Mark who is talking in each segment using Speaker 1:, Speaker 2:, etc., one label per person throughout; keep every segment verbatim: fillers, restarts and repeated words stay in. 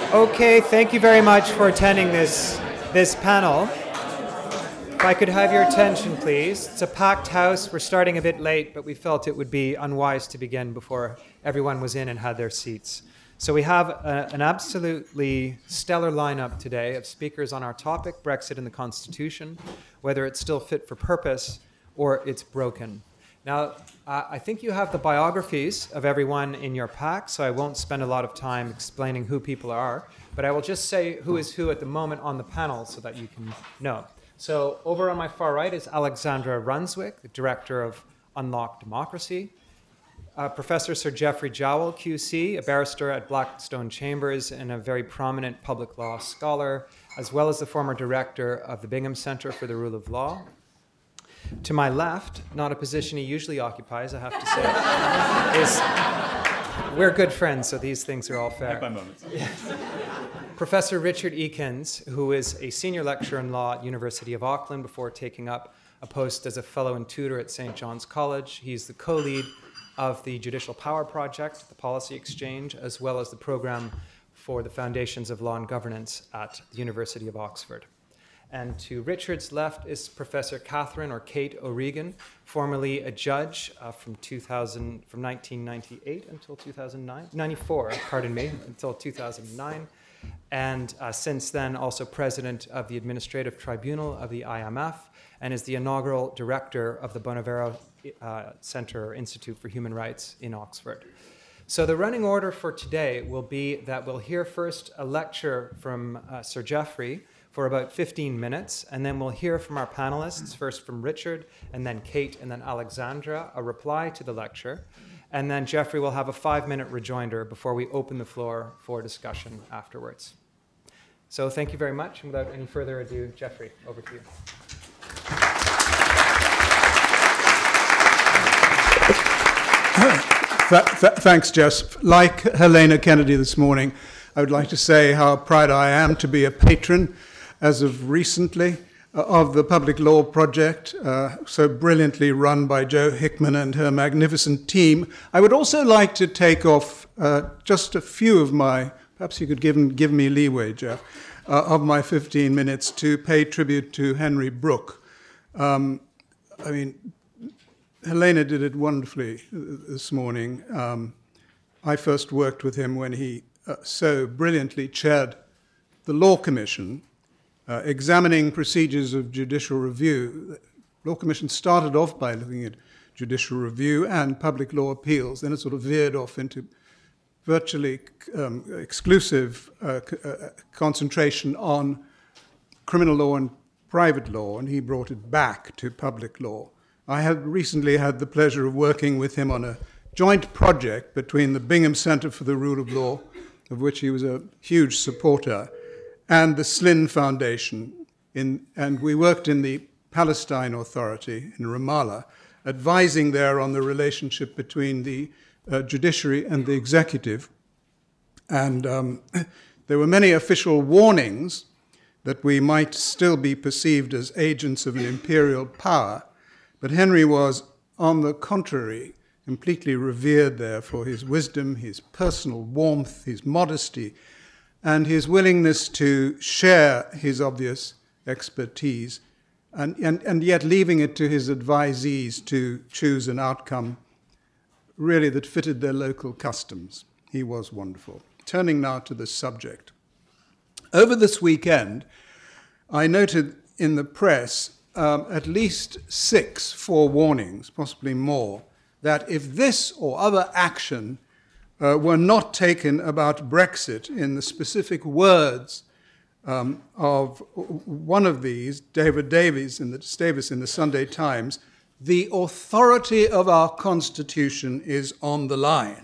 Speaker 1: Okay, thank you very much for attending this, this panel. If I could have your attention, please. It's a packed house. We're starting a bit late, but we felt it would be unwise to begin before everyone was in and had their seats. So we have a, an absolutely stellar lineup today of speakers on our topic, Brexit and the Constitution, whether it's still fit for purpose or it's broken. Now, uh, I think you have the biographies of everyone in your pack, so I won't spend a lot of time explaining who people are, but I will just say who is who at the moment on the panel so that you can know. So over on my far right is Alexandra Runswick, the Director of Unlock Democracy. Uh, Professor Sir Geoffrey Jowell, Q C, a barrister at Blackstone Chambers and a very prominent public law scholar, as well as the former director of the Bingham Center for the Rule of Law. To my left, not a position he usually occupies, I have to say, is we're good friends, so these things are all fair.
Speaker 2: At my moments.
Speaker 1: Professor Richard Ekins, who is a senior lecturer in law at University of Auckland before taking up a post as a fellow and tutor at Saint John's College. He's the co-lead of the Judicial Power Project, the Policy Exchange, as well as the program for the Foundations of Law and Governance at the University of Oxford. And to Richard's left is Professor Catherine or Kate O'Regan, formerly a judge uh, from two thousand, from nineteen ninety-eight until two thousand nine, ninety-four, pardon me, until two thousand nine, and uh, since then also president of the Administrative Tribunal of the I M F, and is the inaugural director of the Bonavero uh, Center or Institute for Human Rights in Oxford. So the running order for today will be that we'll hear first a lecture from uh, Sir Geoffrey for about fifteen minutes, and then we'll hear from our panelists, first from Richard, and then Kate, and then Alexandra, a reply to the lecture. And then Geoffrey will have a five-minute rejoinder before we open the floor for discussion afterwards. So thank you very much, and without any further ado, Geoffrey, over to you.
Speaker 3: Th th thanks, Jess. Like Helena Kennedy this morning, I would like to say how proud I am to be a patron, as of recently, uh, of the Public Law Project, uh, so brilliantly run by Jo Hickman and her magnificent team. I would also like to take off uh, just a few of my, perhaps you could give, give me leeway, Jeff, uh, of my fifteen minutes to pay tribute to Henry Brooke. Um, I mean, Helena did it wonderfully this morning. Um, I first worked with him when he uh, so brilliantly chaired the Law Commission, uh, examining procedures of judicial review. The Law Commission started off by looking at judicial review and public law appeals, then it sort of veered off into virtually um, exclusive uh, uh, concentration on criminal law and private law, and he brought it back to public law. I have recently had the pleasure of working with him on a joint project between the Bingham Center for the Rule of Law, of which he was a huge supporter, and the Slin Foundation. In, and we worked in the Palestine Authority in Ramallah, advising there on the relationship between the uh, judiciary and the executive. And um, there were many official warnings that we might still be perceived as agents of an imperial power. But Henry was, on the contrary, completely revered there for his wisdom, his personal warmth, his modesty, and his willingness to share his obvious expertise, and, and, and yet leaving it to his advisees to choose an outcome really that fitted their local customs. He was wonderful. Turning now to the subject. Over this weekend, I noted in the press Um, at least six forewarnings, possibly more, that if this or other action uh, were not taken about Brexit in the specific words um, of one of these, David Davies in the, Davis in the Sunday Times, the authority of our Constitution is on the line.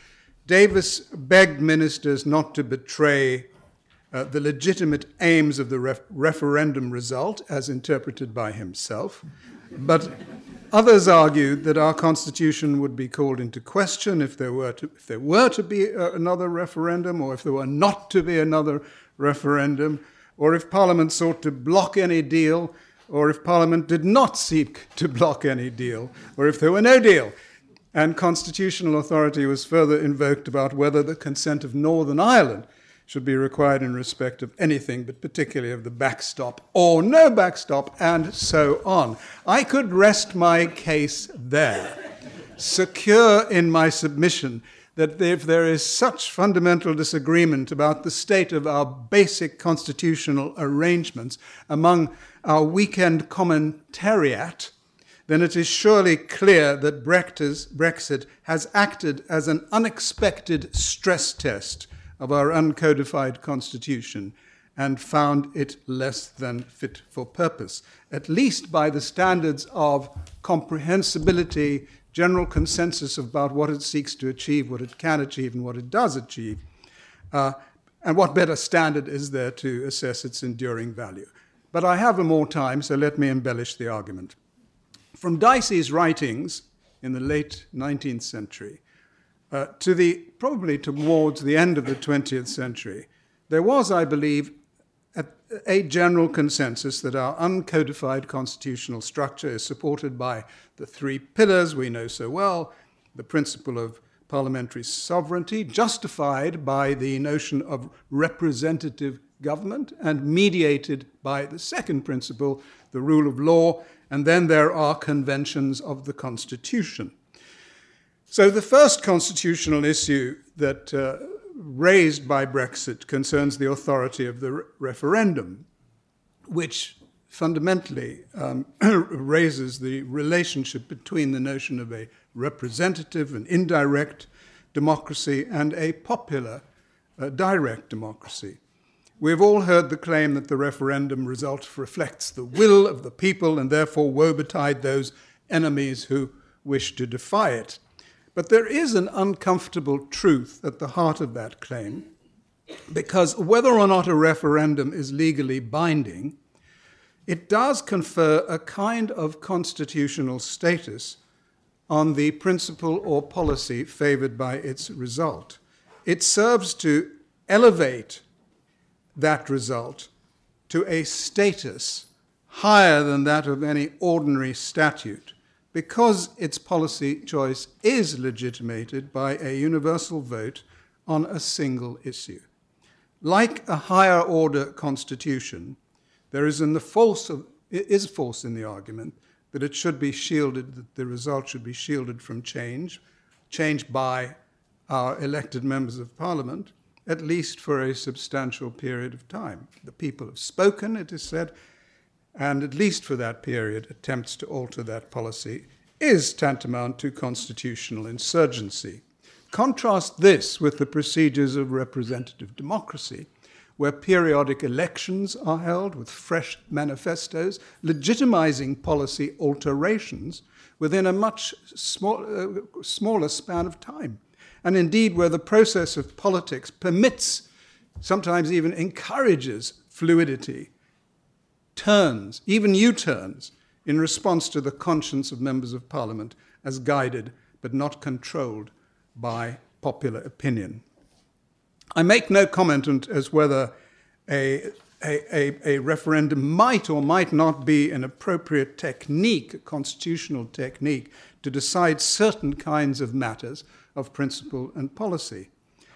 Speaker 3: Davis begged ministers not to betray Uh, the legitimate aims of the ref referendum result, as interpreted by himself. But others argued that our Constitution would be called into question if there were to, if there were to be uh, another referendum, or if there were not to be another referendum, or if Parliament sought to block any deal, or if Parliament did not seek to block any deal, or if there were no deal. And constitutional authority was further invoked about whether the consent of Northern Ireland should be required in respect of anything, but particularly of the backstop or no backstop, and so on. I could rest my case there, secure in my submission that if there is such fundamental disagreement about the state of our basic constitutional arrangements among our weekend commentariat, then it is surely clear that Brexit has acted as an unexpected stress test of our uncodified constitution and found it less than fit for purpose, at least by the standards of comprehensibility, general consensus about what it seeks to achieve, what it can achieve, and what it does achieve. Uh, and what better standard is there to assess its enduring value? But I have more time, so let me embellish the argument. From Dicey's writings in the late nineteenth century uh, to the, probably towards the end of the twentieth century, there was, I believe, a, a general consensus that our uncodified constitutional structure is supported by the three pillars we know so well: the principle of parliamentary sovereignty, justified by the notion of representative government, and mediated by the second principle, the rule of law, and then there are conventions of the Constitution. So the first constitutional issue that uh, raised by Brexit concerns the authority of the re- referendum, which fundamentally um, raises the relationship between the notion of a representative and indirect democracy and a popular uh, direct democracy. We've all heard the claim that the referendum result reflects the will of the people and therefore woe betide those enemies who wish to defy it. But there is an uncomfortable truth at the heart of that claim, because whether or not a referendum is legally binding, it does confer a kind of constitutional status on the principle or policy favored by its result. It serves to elevate that result to a status higher than that of any ordinary statute, because its policy choice is legitimated by a universal vote on a single issue. Like a higher order constitution, there is in the false of, is false in the argument that it should be shielded, that the result should be shielded from change, change by our elected members of parliament, at least for a substantial period of time. The people have spoken, it is said, and at least for that period, attempts to alter that policy is tantamount to constitutional insurgency. Contrast this with the procedures of representative democracy, where periodic elections are held with fresh manifestos, legitimizing policy alterations within a much small, uh, smaller span of time. And indeed, where the process of politics permits, sometimes even encourages fluidity, turns, even U-turns, in response to the conscience of members of parliament as guided but not controlled by popular opinion. I make no comment on as whether a, a, a, a referendum might or might not be an appropriate technique, a constitutional technique, to decide certain kinds of matters of principle and policy,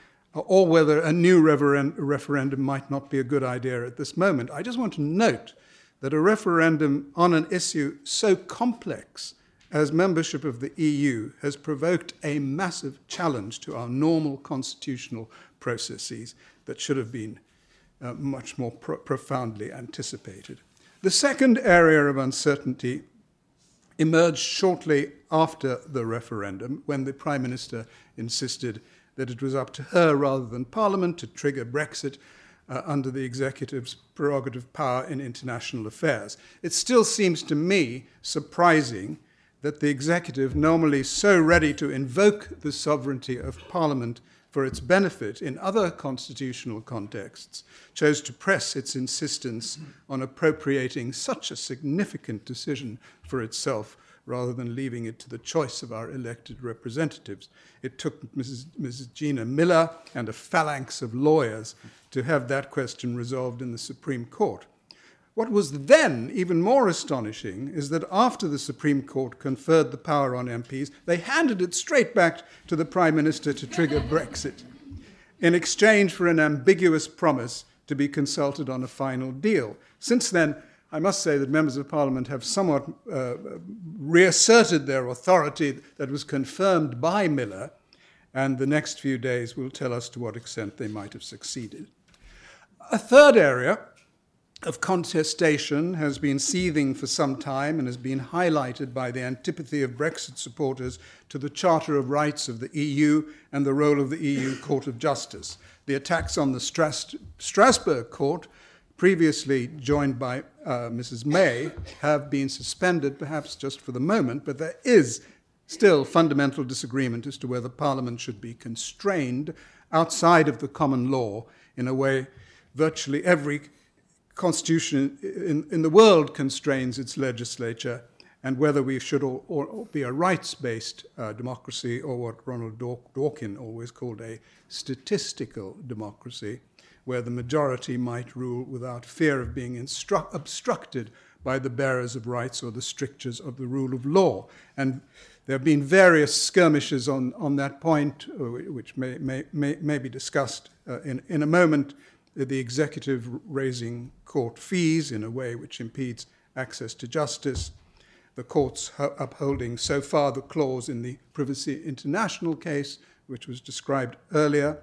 Speaker 3: or whether a new referen- referendum might not be a good idea at this moment. I just want to note that a referendum on an issue so complex as membership of the E U has provoked a massive challenge to our normal constitutional processes that should have been uh, much more pro- profoundly anticipated. The second area of uncertainty emerged shortly after the referendum, when the Prime Minister insisted that it was up to her rather than Parliament to trigger Brexit uh, under the executive's prerogative power in international affairs. It still seems to me surprising that the executive, normally so ready to invoke the sovereignty of Parliament for its benefit in other constitutional contexts, chose to press its insistence on appropriating such a significant decision for itself rather than leaving it to the choice of our elected representatives. It took Missus Missus Gina Miller and a phalanx of lawyers to have that question resolved in the Supreme Court. What was then even more astonishing is that after the Supreme Court conferred the power on M Ps, they handed it straight back to the Prime Minister to trigger Brexit. in exchange for an ambiguous promise to be consulted on a final deal. Since then, I must say that members of Parliament have somewhat uh, reasserted their authority that was confirmed by Miller, and the next few days will tell us to what extent they might have succeeded. A third area of contestation has been seething for some time and has been highlighted by the antipathy of Brexit supporters to the Charter of Rights of the E U and the role of the E U Court of Justice. The attacks on the Stras- Strasbourg Court, previously joined by uh, Missus May, have been suspended, perhaps just for the moment, but there is still fundamental disagreement as to whether Parliament should be constrained outside of the common law in a way virtually every constitution in, in the world constrains its legislature, and whether we should or, or be a rights-based uh, democracy or what Ronald Daw- Dawkins always called a statistical democracy, where the majority might rule without fear of being instru- obstructed by the bearers of rights or the strictures of the rule of law. And there have been various skirmishes on, on that point, uh, which may, may, may, may be discussed uh, in, in a moment. The executive raising court fees in a way which impedes access to justice, the courts upholding so far the clause in the Privacy International case, which was described earlier,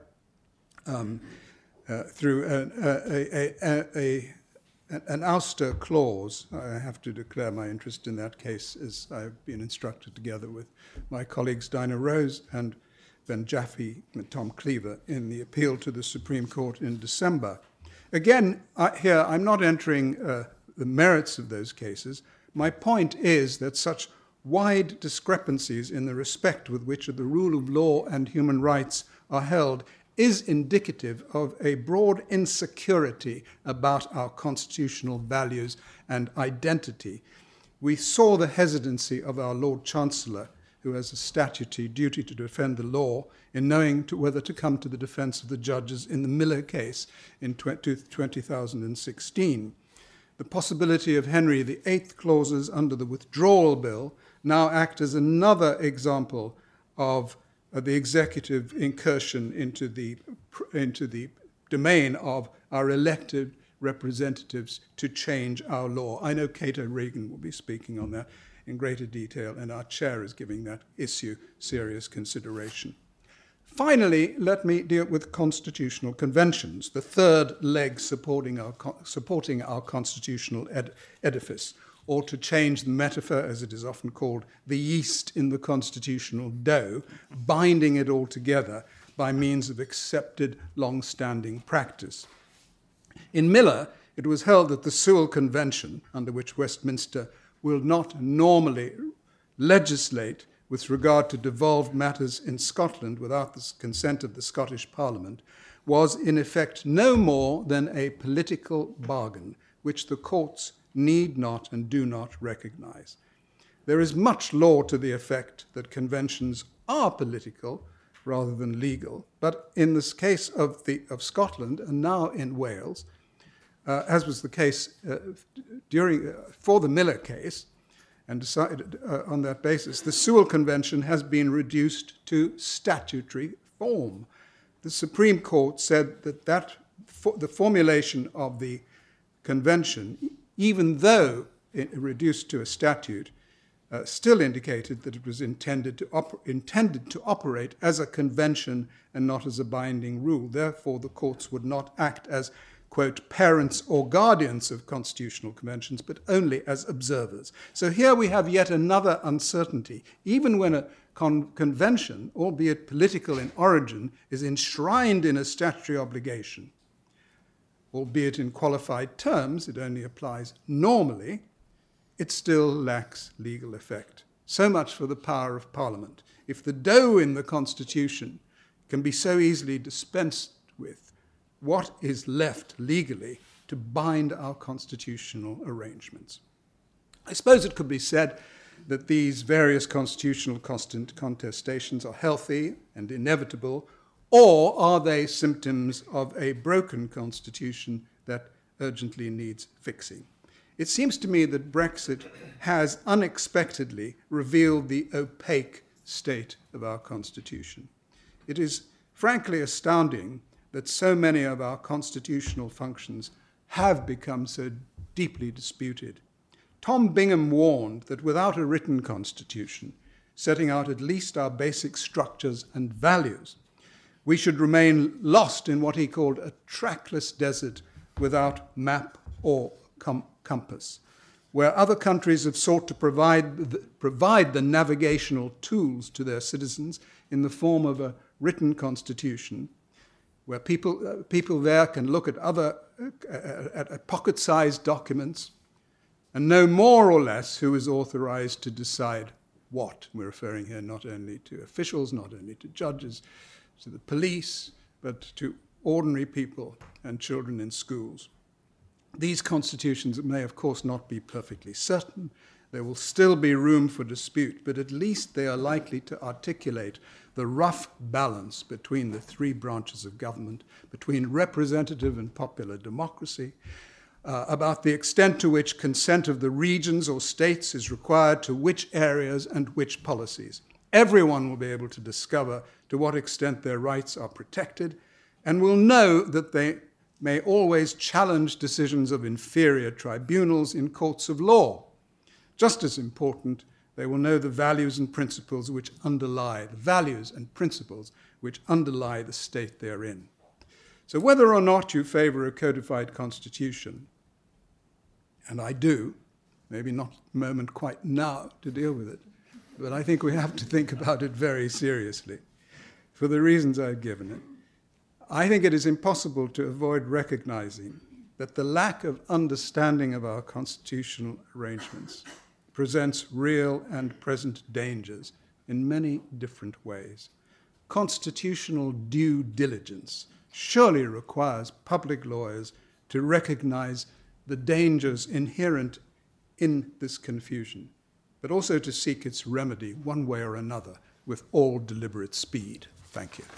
Speaker 3: um, uh, through an, a, a, a, a, an ouster clause. I have to declare my interest in that case, as I've been instructed together with my colleagues Dinah Rose and Ben Jaffe and Tom Cleaver in the appeal to the Supreme Court in December. Again, I, here I'm not entering uh, the merits of those cases. My point is that such wide discrepancies in the respect with which the rule of law and human rights are held is indicative of a broad insecurity about our constitutional values and identity. We saw the hesitancy of our Lord Chancellor, who has a statutory duty to defend the law, in knowing to whether to come to the defense of the judges in the Miller case in two thousand sixteen. The possibility of Henry the Eighth clauses under the withdrawal bill now act as another example of uh, the executive incursion into the, into the domain of our elected representatives to change our law. I know Cato Regan will be speaking on that in greater detail, and our chair is giving that issue serious consideration. Finally, let me deal with constitutional conventions, the third leg supporting our, supporting our constitutional ed- edifice, or to change the metaphor, as it is often called, the yeast in the constitutional dough, binding it all together by means of accepted long-standing practice. In Miller, it was held that the Sewell Convention, under which Westminster will not normally legislate with regard to devolved matters in Scotland without the consent of the Scottish Parliament, was in effect no more than a political bargain, which the courts need not and do not recognize. There is much law to the effect that conventions are political rather than legal, but in this case of, the, of Scotland and now in Wales, Uh, as was the case uh, during, uh, for the Miller case, and decided uh, on that basis, the Sewell Convention has been reduced to statutory form. The Supreme Court said that, that for the formulation of the convention, even though it reduced to a statute, uh, still indicated that it was intended to, op- intended to operate as a convention and not as a binding rule. Therefore, the courts would not act as, quote, parents or guardians of constitutional conventions, but only as observers. So here we have yet another uncertainty. Even when a con- convention, albeit political in origin, is enshrined in a statutory obligation, albeit in qualified terms, it only applies normally, it still lacks legal effect. So much for the power of Parliament. If the dough in the Constitution can be so easily dispensed with, what is left legally to bind our constitutional arrangements? I suppose it could be said that these various constitutional contestations are healthy and inevitable, or are they symptoms of a broken constitution that urgently needs fixing? It seems to me that Brexit has unexpectedly revealed the opaque state of our constitution. It is frankly astounding that so many of our constitutional functions have become so deeply disputed. Tom Bingham warned that without a written constitution, setting out at least our basic structures and values, we should remain lost in what he called a trackless desert without map or com- compass, where other countries have sought to provide the, provide the navigational tools to their citizens in the form of a written constitution, where people, uh, people there can look at other uh, at, at pocket-sized documents and know more or less who is authorized to decide what. We're referring here not only to officials, not only to judges, to the police, but to ordinary people and children in schools. These constitutions may, of course, not be perfectly certain. There will still be room for dispute, but at least they are likely to articulate the rough balance between the three branches of government, between representative and popular democracy, uh, about the extent to which consent of the regions or states is required to which areas and which policies. Everyone will be able to discover to what extent their rights are protected, and will know that they may always challenge decisions of inferior tribunals in courts of law. Just as important, they will know the values and principles which underlie, the values and principles which underlie the state they're in. So whether or not you favor a codified constitution, and I do, maybe not the moment quite now to deal with it, but I think we have to think about it very seriously for the reasons I've given it. I think it is impossible to avoid recognizing that the lack of understanding of our constitutional arrangements presents real and present dangers in many different ways. Constitutional due diligence surely requires public lawyers to recognize the dangers inherent in this confusion, but also to seek its remedy one way or another with all deliberate speed. Thank you.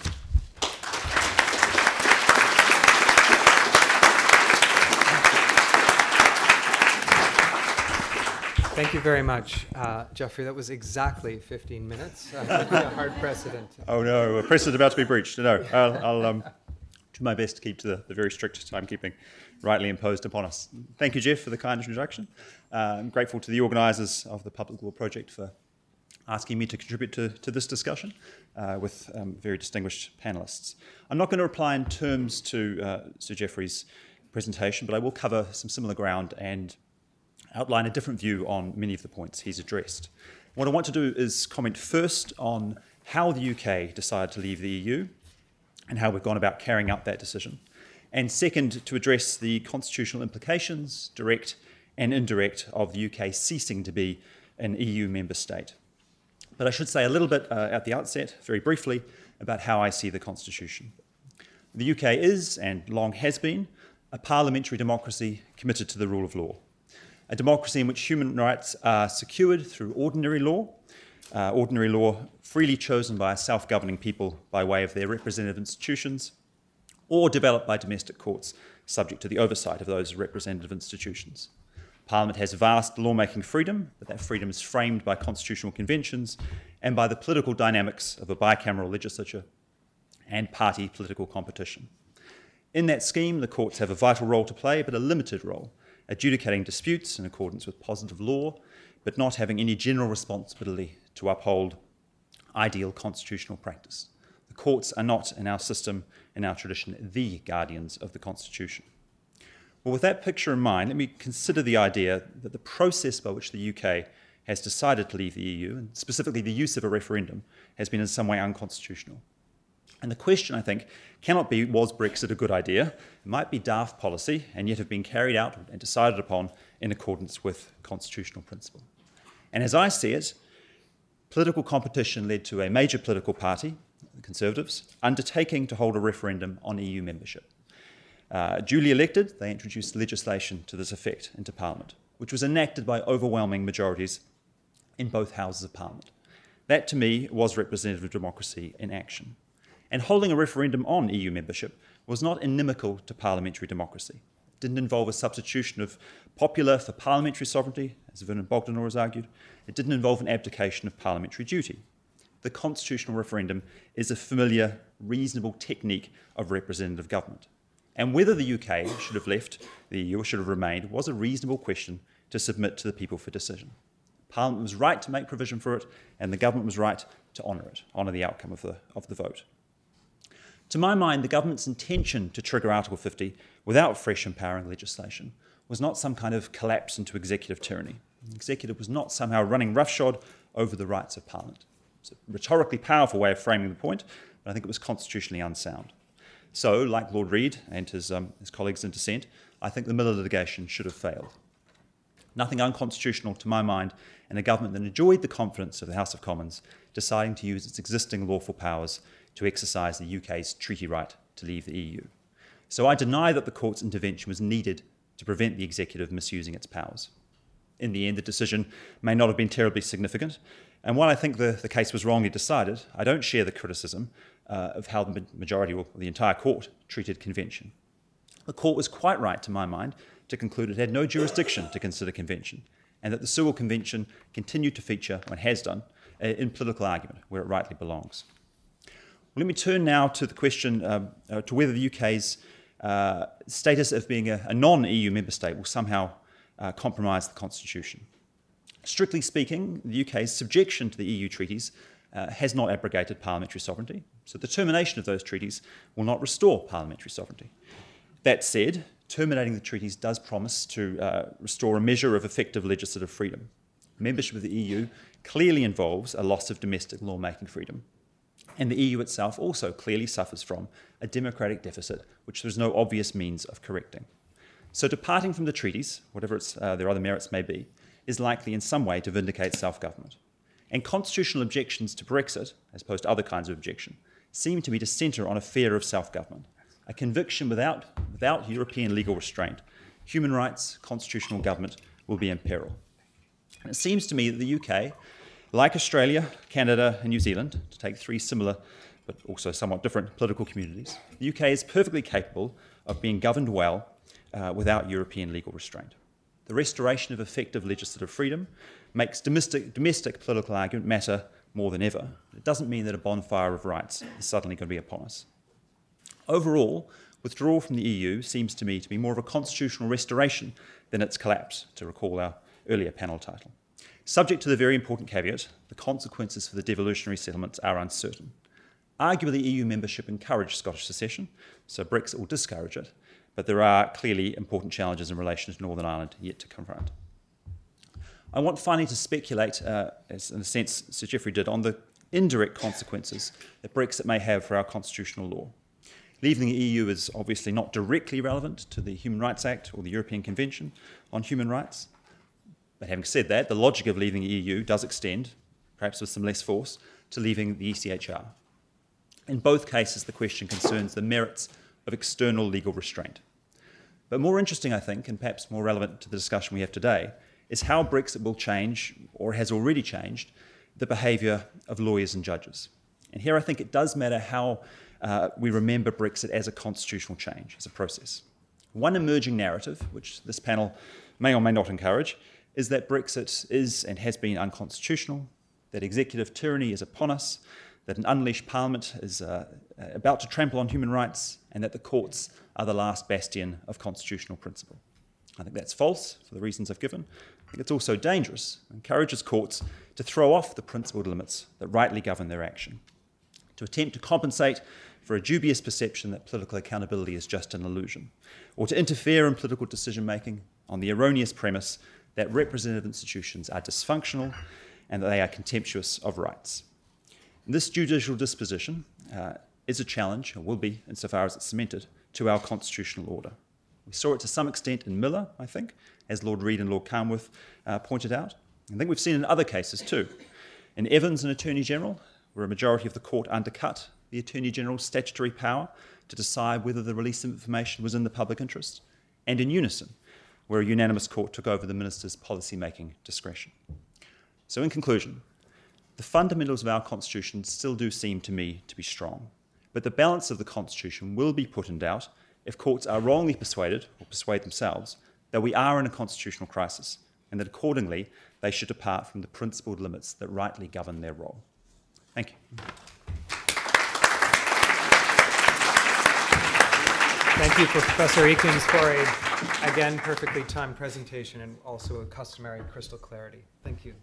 Speaker 1: Thank you very much, uh, Jeffrey. That was exactly fifteen minutes. Uh, a hard precedent.
Speaker 2: Oh no, a precedent about to be breached. No, I'll, I'll um, do my best to keep to the, the very strict timekeeping rightly imposed upon us. Thank you, Jeff, for the kind introduction. Uh, I'm grateful to the organisers of the Public Law Project for asking me to contribute to, to this discussion uh, with um, very distinguished panellists. I'm not going to reply in terms to uh, Sir Jeffrey's presentation, but I will cover some similar ground and outline a different view on many of the points he's addressed. What I want to do is comment first on how the U K decided to leave the E U and how we've gone about carrying out that decision. And second, to address the constitutional implications, direct and indirect, of the U K ceasing to be an E U member state. But I should say a little bit uh, at the outset, very briefly, about how I see the Constitution. The U K is, and long has been, a parliamentary democracy committed to the rule of law. A democracy in which human rights are secured through ordinary law, uh, ordinary law freely chosen by a self-governing people by way of their representative institutions, or developed by domestic courts subject to the oversight of those representative institutions. Parliament has vast lawmaking freedom, but that freedom is framed by constitutional conventions and by the political dynamics of a bicameral legislature and party political competition. In that scheme, the courts have a vital role to play, but a limited role, adjudicating disputes in accordance with positive law, but not having any general responsibility to uphold ideal constitutional practice. The courts are not, in our system, in our tradition, the guardians of the Constitution. Well, with that picture in mind, let me consider the idea that the process by which the U K has decided to leave the E U, and specifically the use of a referendum, has been in some way unconstitutional. And the question, I think, cannot be, was Brexit a good idea? It might be daft policy, and yet have been carried out and decided upon in accordance with constitutional principle. And as I see it, political competition led to a major political party, the Conservatives, undertaking to hold a referendum on E U membership. Uh, duly elected, they introduced legislation to this effect into Parliament, which was enacted by overwhelming majorities in both houses of Parliament. That, to me, was representative democracy in action. And holding a referendum on E U membership was not inimical to parliamentary democracy. It didn't involve a substitution of popular for parliamentary sovereignty, as Vernon Bogdanor has argued. It didn't involve an abdication of parliamentary duty. the constitutional referendum is a familiar, reasonable technique of representative government. And whether the U K should have left the E U or should have remained was a reasonable question to submit to the people for decision. Parliament was right to make provision for it, and the government was right to honour it, honour the outcome of the, of the vote. To my mind, the government's intention to trigger Article fifty without fresh empowering legislation was not some kind of collapse into executive tyranny. The executive was not somehow running roughshod over the rights of Parliament. It's a rhetorically powerful way of framing the point, but I think it was constitutionally unsound. So, like Lord Reid and his, um, his colleagues in dissent, I think the Miller litigation should have failed. Nothing unconstitutional to my mind in a government that enjoyed the confidence of the House of Commons deciding to use its existing lawful powers to exercise the U K's treaty right to leave the E U. So I deny that the court's intervention was needed to prevent the executive misusing its powers. In the end, the decision may not have been terribly significant, and while I think the, the case was wrongly decided, I don't share the criticism uh, of how the majority or the entire court treated convention. The court was quite right, to my mind, to conclude it had no jurisdiction to consider convention, and that the Sewell Convention continued to feature, and has done, uh, in political argument, where it rightly belongs. Well, let me turn now to the question um, uh, to whether the U K's uh, status of being a, a non-E U member state will somehow uh, compromise the Constitution. Strictly speaking, the U K's subjection to the E U treaties uh, has not abrogated parliamentary sovereignty, so the termination of those treaties will not restore parliamentary sovereignty. That said, terminating the treaties does promise to uh, restore a measure of effective legislative freedom. Membership of the E U clearly involves a loss of domestic lawmaking freedom, and the E U itself also clearly suffers from a democratic deficit which there is no obvious means of correcting. So departing from the treaties, whatever its, uh, their other merits may be, is likely in some way to vindicate self-government. And constitutional objections to Brexit, as opposed to other kinds of objection, seem to me to centre on a fear of self-government, a conviction without, without European legal restraint. Human rights, constitutional government will be in peril. And it seems to me that the U K, like Australia, Canada and New Zealand, to take three similar but also somewhat different political communities, the U K is perfectly capable of being governed well uh, without European legal restraint. The restoration of effective legislative freedom makes domestic, domestic political argument matter more than ever. It doesn't mean that a bonfire of rights is suddenly going to be upon us. Overall, withdrawal from the E U seems to me to be more of a constitutional restoration than its collapse, to recall our earlier panel title. Subject to the very important caveat, the consequences for the devolutionary settlements are uncertain. Arguably, E U membership encouraged Scottish secession, so Brexit will discourage it, but there are clearly important challenges in relation to Northern Ireland yet to confront. I want finally to speculate, uh, as in a sense Sir Geoffrey did, on the indirect consequences that Brexit may have for our constitutional law. Leaving the E U is obviously not directly relevant to the Human Rights Act or the European Convention on Human Rights. But having said that, the logic of leaving the E U does extend, perhaps with some less force, to leaving the E C H R. In both cases, the question concerns the merits of external legal restraint. But more interesting, I think, and perhaps more relevant to the discussion we have today, is how Brexit will change, or has already changed, the behaviour of lawyers and judges. And here I think it does matter how uh, we remember Brexit as a constitutional change, as a process. One emerging narrative, which this panel may or may not encourage, is that Brexit is and has been unconstitutional, that executive tyranny is upon us, that an unleashed parliament is uh, about to trample on human rights, and that the courts are the last bastion of constitutional principle. I think that's false for the reasons I've given. I think it's also dangerous. It encourages courts to throw off the principled limits that rightly govern their action, to attempt to compensate for a dubious perception that political accountability is just an illusion, or to interfere in political decision-making on the erroneous premise that representative institutions are dysfunctional and that they are contemptuous of rights. And this judicial disposition uh, is a challenge, or will be insofar as it's cemented, to our constitutional order. We saw it to some extent in Miller, I think, as Lord Reid and Lord Carnworth uh, pointed out. I think we've seen in other cases too. In Evans, an Attorney General, where a majority of the court undercut the Attorney General's statutory power to decide whether the release of information was in the public interest, and in Unison, where a unanimous court took over the minister's policy-making discretion. So in conclusion, the fundamentals of our Constitution still do seem to me to be strong, but the balance of the Constitution will be put in doubt if courts are wrongly persuaded, or persuade themselves, that we are in a constitutional crisis, and that accordingly they should depart from the principled limits that rightly govern their role. Thank you.
Speaker 1: Thank you, Professor Ekins, for a, again, perfectly timed presentation and also a customary crystal clarity. Thank you.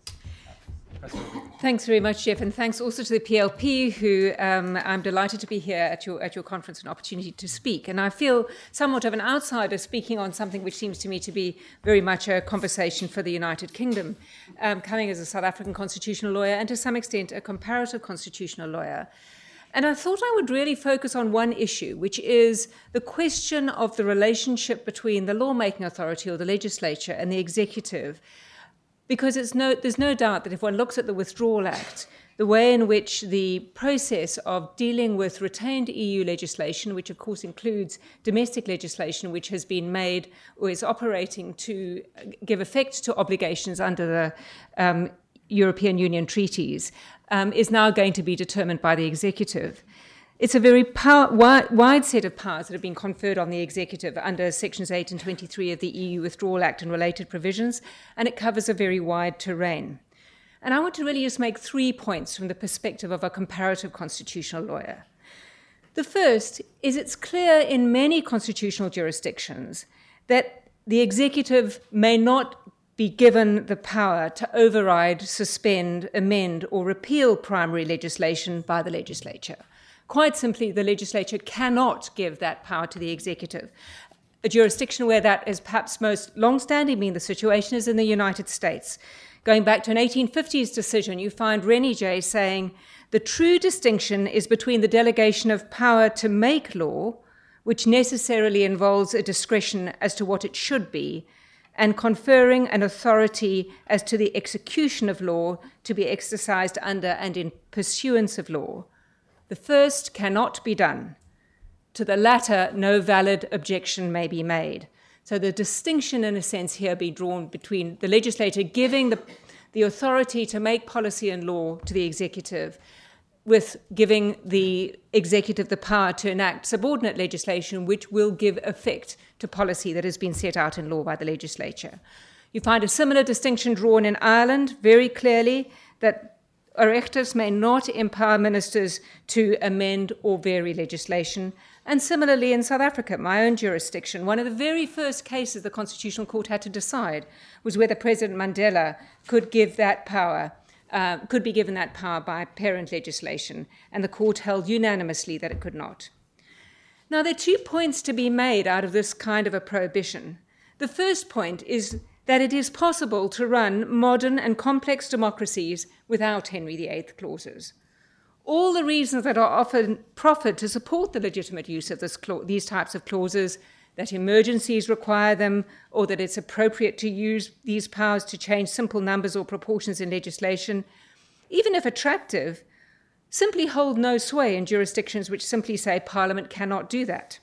Speaker 4: Thanks very much, Jeff, and thanks also to the P L P, who um, I'm delighted to be here at your at your conference, an opportunity to speak. And I feel somewhat of an outsider speaking on something which seems to me to be very much a conversation for the United Kingdom, um, coming as a South African constitutional lawyer and to some extent a comparative constitutional lawyer. And I thought I would really focus on one issue, which is the question of the relationship between the lawmaking authority or the legislature and the executive. Because it's no, there's no doubt that if one looks at the Withdrawal Act, the way in which the process of dealing with retained E U legislation, which of course includes domestic legislation which has been made or is operating to give effect to obligations under the um, European Union treaties, um, is now going to be determined by the executive. It's a very power, wide, wide set of powers that have been conferred on the executive under Sections eight and twenty-three of the E U Withdrawal Act and related provisions, and it covers a very wide terrain. And I want to really just make three points from the perspective of a comparative constitutional lawyer. The first is it's clear in many constitutional jurisdictions that the executive may not be given the power to override, suspend, amend, or repeal primary legislation by the legislature. Quite simply, the legislature cannot give that power to the executive. A jurisdiction where that is perhaps most long-standing being the situation is in the United States. Going back to an eighteen fifties decision, you find Rennie saying, the true distinction is between the delegation of power to make law, which necessarily involves a discretion as to what it should be, and conferring an authority as to the execution of law to be exercised under and in pursuance of law. The first cannot be done. To the latter, no valid objection may be made. So the distinction, in a sense, here be drawn between the legislature giving the, the authority to make policy and law to the executive, with giving the executive the power to enact subordinate legislation which will give effect to policy that has been set out in law by the legislature. You find a similar distinction drawn in Ireland very clearly, that Oireachtas may not empower ministers to amend or vary legislation. And similarly in South Africa, my own jurisdiction, one of the very first cases the Constitutional Court had to decide was whether President Mandela could give that power, uh, could be given that power by parent legislation, and the court held unanimously that it could not. Now, there are two points to be made out of this kind of a prohibition. The first point is that it is possible to run modern and complex democracies without Henry the Eighth clauses. All the reasons that are often proffered to support the legitimate use of this these types of clauses, that emergencies require them, or that it's appropriate to use these powers to change simple numbers or proportions in legislation, even if attractive, simply hold no sway in jurisdictions which simply say Parliament cannot do that.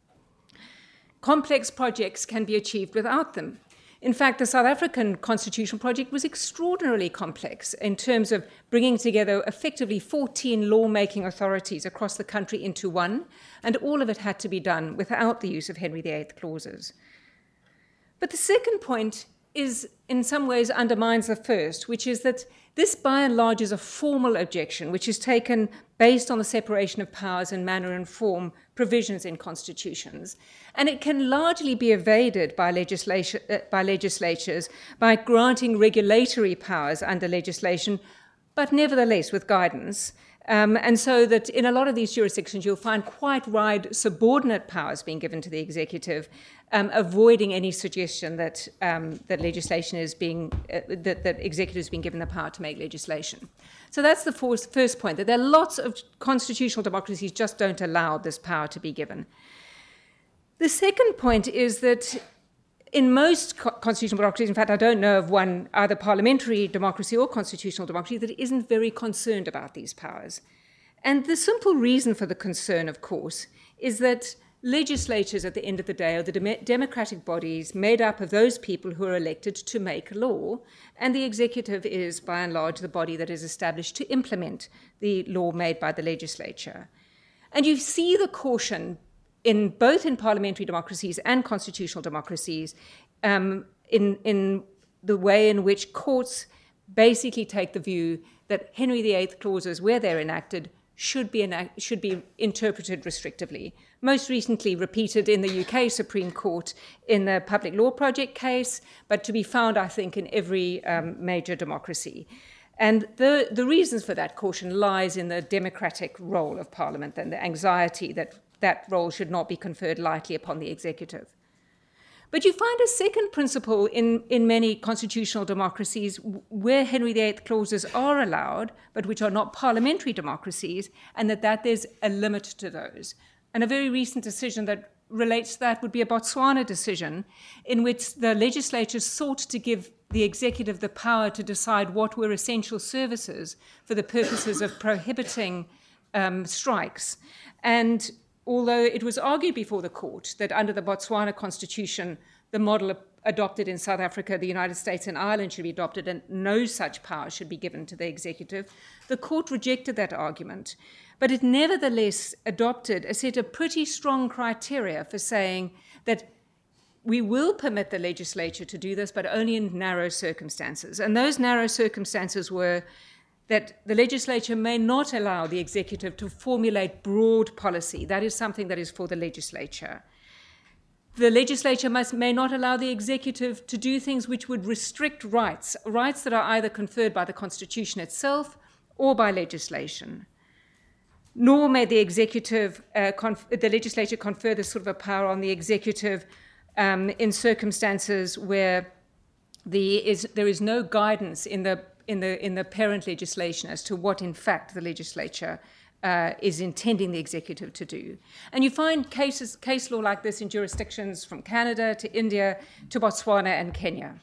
Speaker 4: Complex projects can be achieved without them. In fact, the South African constitutional project was extraordinarily complex in terms of bringing together effectively fourteen lawmaking authorities across the country into one, and all of it had to be done without the use of Henry the Eighth clauses. But the second point is, in some ways, undermines the first, which is that this, by and large, is a formal objection, which is taken based on the separation of powers and manner and form provisions in constitutions. And it can largely be evaded by, legislation, uh, by legislatures by granting regulatory powers under legislation, but nevertheless with guidance. Um, and so that in a lot of these jurisdictions, you'll find quite wide subordinate powers being given to the executive, um, avoiding any suggestion that, um, that legislation is being, uh, that, that executives being given the power to make legislation. So that's the first, first point, that there are lots of constitutional democracies just don't allow this power to be given. The second point is that in most co constitutional democracies, in fact, I don't know of one, either parliamentary democracy or constitutional democracy, that isn't very concerned about these powers. And the simple reason for the concern, of course, is that legislatures at the end of the day are the dem democratic bodies made up of those people who are elected to make law, and the executive is, by and large, the body that is established to implement the law made by the legislature. And you see the caution in both in parliamentary democracies and constitutional democracies, um, in, in the way in which courts basically take the view that Henry the Eighth clauses, where they're enacted, should be, enact- should be interpreted restrictively. Most recently repeated in the U K Supreme Court in the Public Law Project case, but to be found, I think, in every um, major democracy. And the, the reasons for that caution lies in the democratic role of Parliament and the anxiety that that role should not be conferred lightly upon the executive. But you find a second principle in, in many constitutional democracies where Henry the Eighth clauses are allowed, but which are not parliamentary democracies, and that, that there's a limit to those. And a very recent decision that relates to that would be a Botswana decision in which the legislature sought to give the executive the power to decide what were essential services for the purposes of prohibiting um, strikes. And although it was argued before the court that under the Botswana constitution, the model adopted in South Africa, the United States and Ireland should be adopted and no such power should be given to the executive, the court rejected that argument. But it nevertheless adopted a set of pretty strong criteria for saying that we will permit the legislature to do this, but only in narrow circumstances. And those narrow circumstances were that the legislature may not allow the executive to formulate broad policy. That is something that is for the legislature. The legislature must, may not allow the executive to do things which would restrict rights, rights that are either conferred by the Constitution itself or by legislation. Nor may the executive, uh, conf- the legislature confer this sort of a power on the executive um, in circumstances where the is, there is no guidance in the in the in the parent legislation as to what in fact the legislature uh, is intending the executive to do. And you find cases case law like this in jurisdictions from Canada to India to Botswana and Kenya.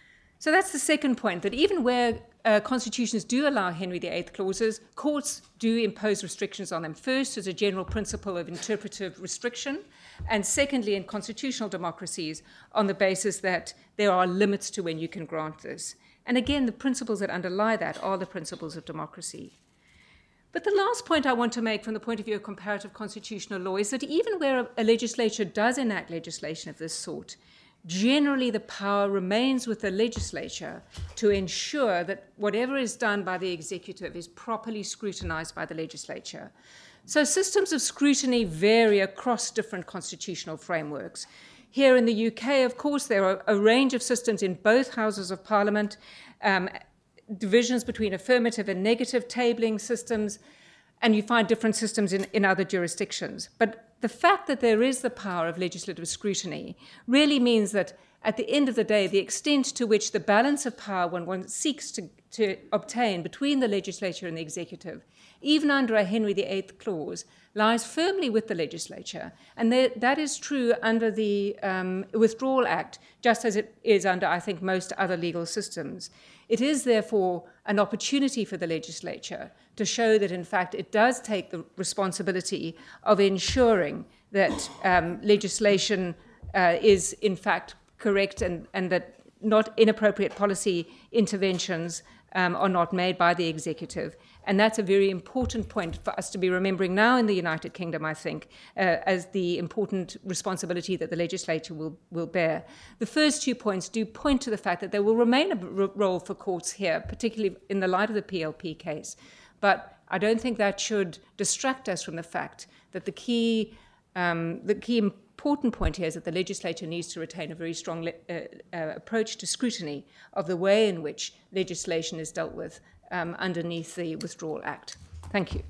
Speaker 4: So that's the second point, that even where uh, constitutions do allow Henry the Eighth clauses, courts do impose restrictions on them. First, as a general principle of interpretive restriction, and secondly, in constitutional democracies, on the basis that there are limits to when you can grant this. And again, the principles that underlie that are the principles of democracy. But the last point I want to make from the point of view of comparative constitutional law is that even where a legislature does enact legislation of this sort, generally the power remains with the legislature to ensure that whatever is done by the executive is properly scrutinized by the legislature. So systems of scrutiny vary across different constitutional frameworks. Here in the U K, of course, there are a range of systems in both houses of Parliament, um, divisions between affirmative and negative tabling systems, and you find different systems in, in other jurisdictions. But the fact that there is the power of legislative scrutiny really means that at the end of the day, the extent to which the balance of power when one seeks to, to obtain between the legislature and the executive, even under a Henry the Eighth clause, lies firmly with the legislature. And there, that is true under the um, Withdrawal Act, just as it is under, I think, most other legal systems. It is, therefore, an opportunity for the legislature to show that, in fact, it does take the responsibility of ensuring that um, legislation uh, is, in fact, correct and, and that not inappropriate policy interventions um, are not made by the executive. And that's a very important point for us to be remembering now in the United Kingdom, I think, uh, as the important responsibility that the legislature will, will bear. The first two points do point to the fact that there will remain a r- role for courts here, particularly in the light of the P L P case. But I don't think that should distract us from the fact that the key, um, the key important point here is that the legislature needs to retain a very strong le- uh, uh, approach to scrutiny of the way in which legislation is dealt with um, underneath the Withdrawal Act. Thank you.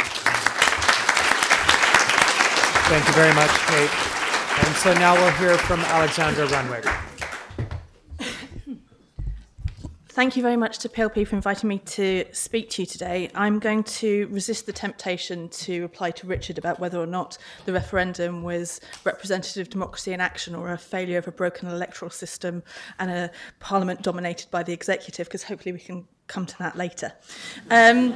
Speaker 1: Thank you very much, Kate. And so now we'll hear from Alexandra Runwig.
Speaker 5: Thank you very much to P L P for inviting me to speak to you today. I'm going to resist the temptation to reply to Richard about whether or not the referendum was representative democracy in action or a failure of a broken electoral system and a parliament dominated by the executive, because hopefully we can come to that later. Um,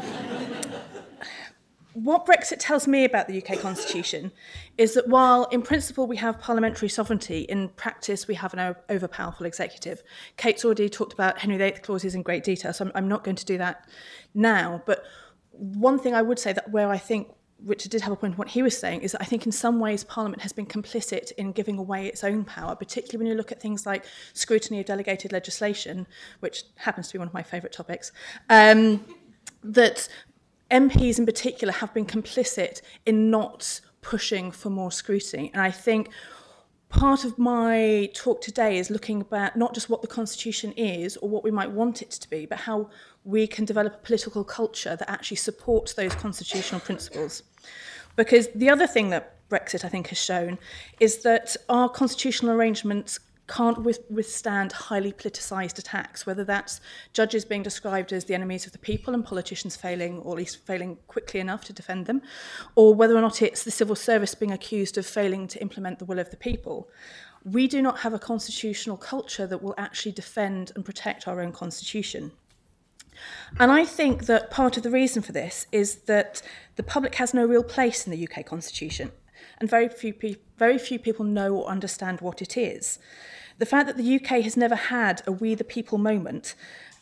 Speaker 5: What Brexit tells me about the U K Constitution is that while in principle we have parliamentary sovereignty, in practice we have an overpowerful executive. Kate's already talked about Henry the Eighth clauses in great detail, so I'm, I'm not going to do that now. But one thing I would say that where I think Richard did have a point in what he was saying is that I think in some ways Parliament has been complicit in giving away its own power, particularly when you look at things like scrutiny of delegated legislation, which happens to be one of my favourite topics. Um, that M Ps in particular have been complicit in not pushing for more scrutiny. And I think part of my talk today is looking about not just what the Constitution is or what we might want it to be, but how we can develop a political culture that actually supports those constitutional principles. Because the other thing that Brexit, I think, has shown is that our constitutional arrangements can't withstand highly politicised attacks, whether that's judges being described as the enemies of the people and politicians failing, or at least failing quickly enough to defend them, or whether or not it's the civil service being accused of failing to implement the will of the people. We do not have a constitutional culture that will actually defend and protect our own constitution. And I think that part of the reason for this is that the public has no real place in the U K Constitution, and very few, pe- very few people know or understand what it is. The fact that the U K has never had a we the people moment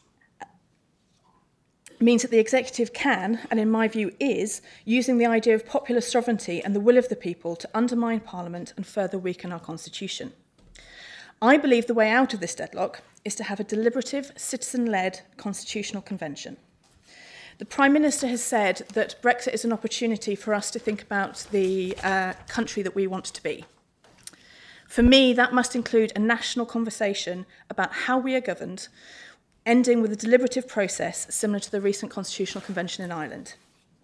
Speaker 5: means that the executive can, and in my view is, using the idea of popular sovereignty and the will of the people to undermine Parliament and further weaken our constitution. I believe the way out of this deadlock is to have a deliberative, citizen-led constitutional convention. The Prime Minister has said that Brexit is an opportunity for us to think about the uh, country that we want to be. For me, that must include a national conversation about how we are governed, ending with a deliberative process similar to the recent Constitutional Convention in Ireland.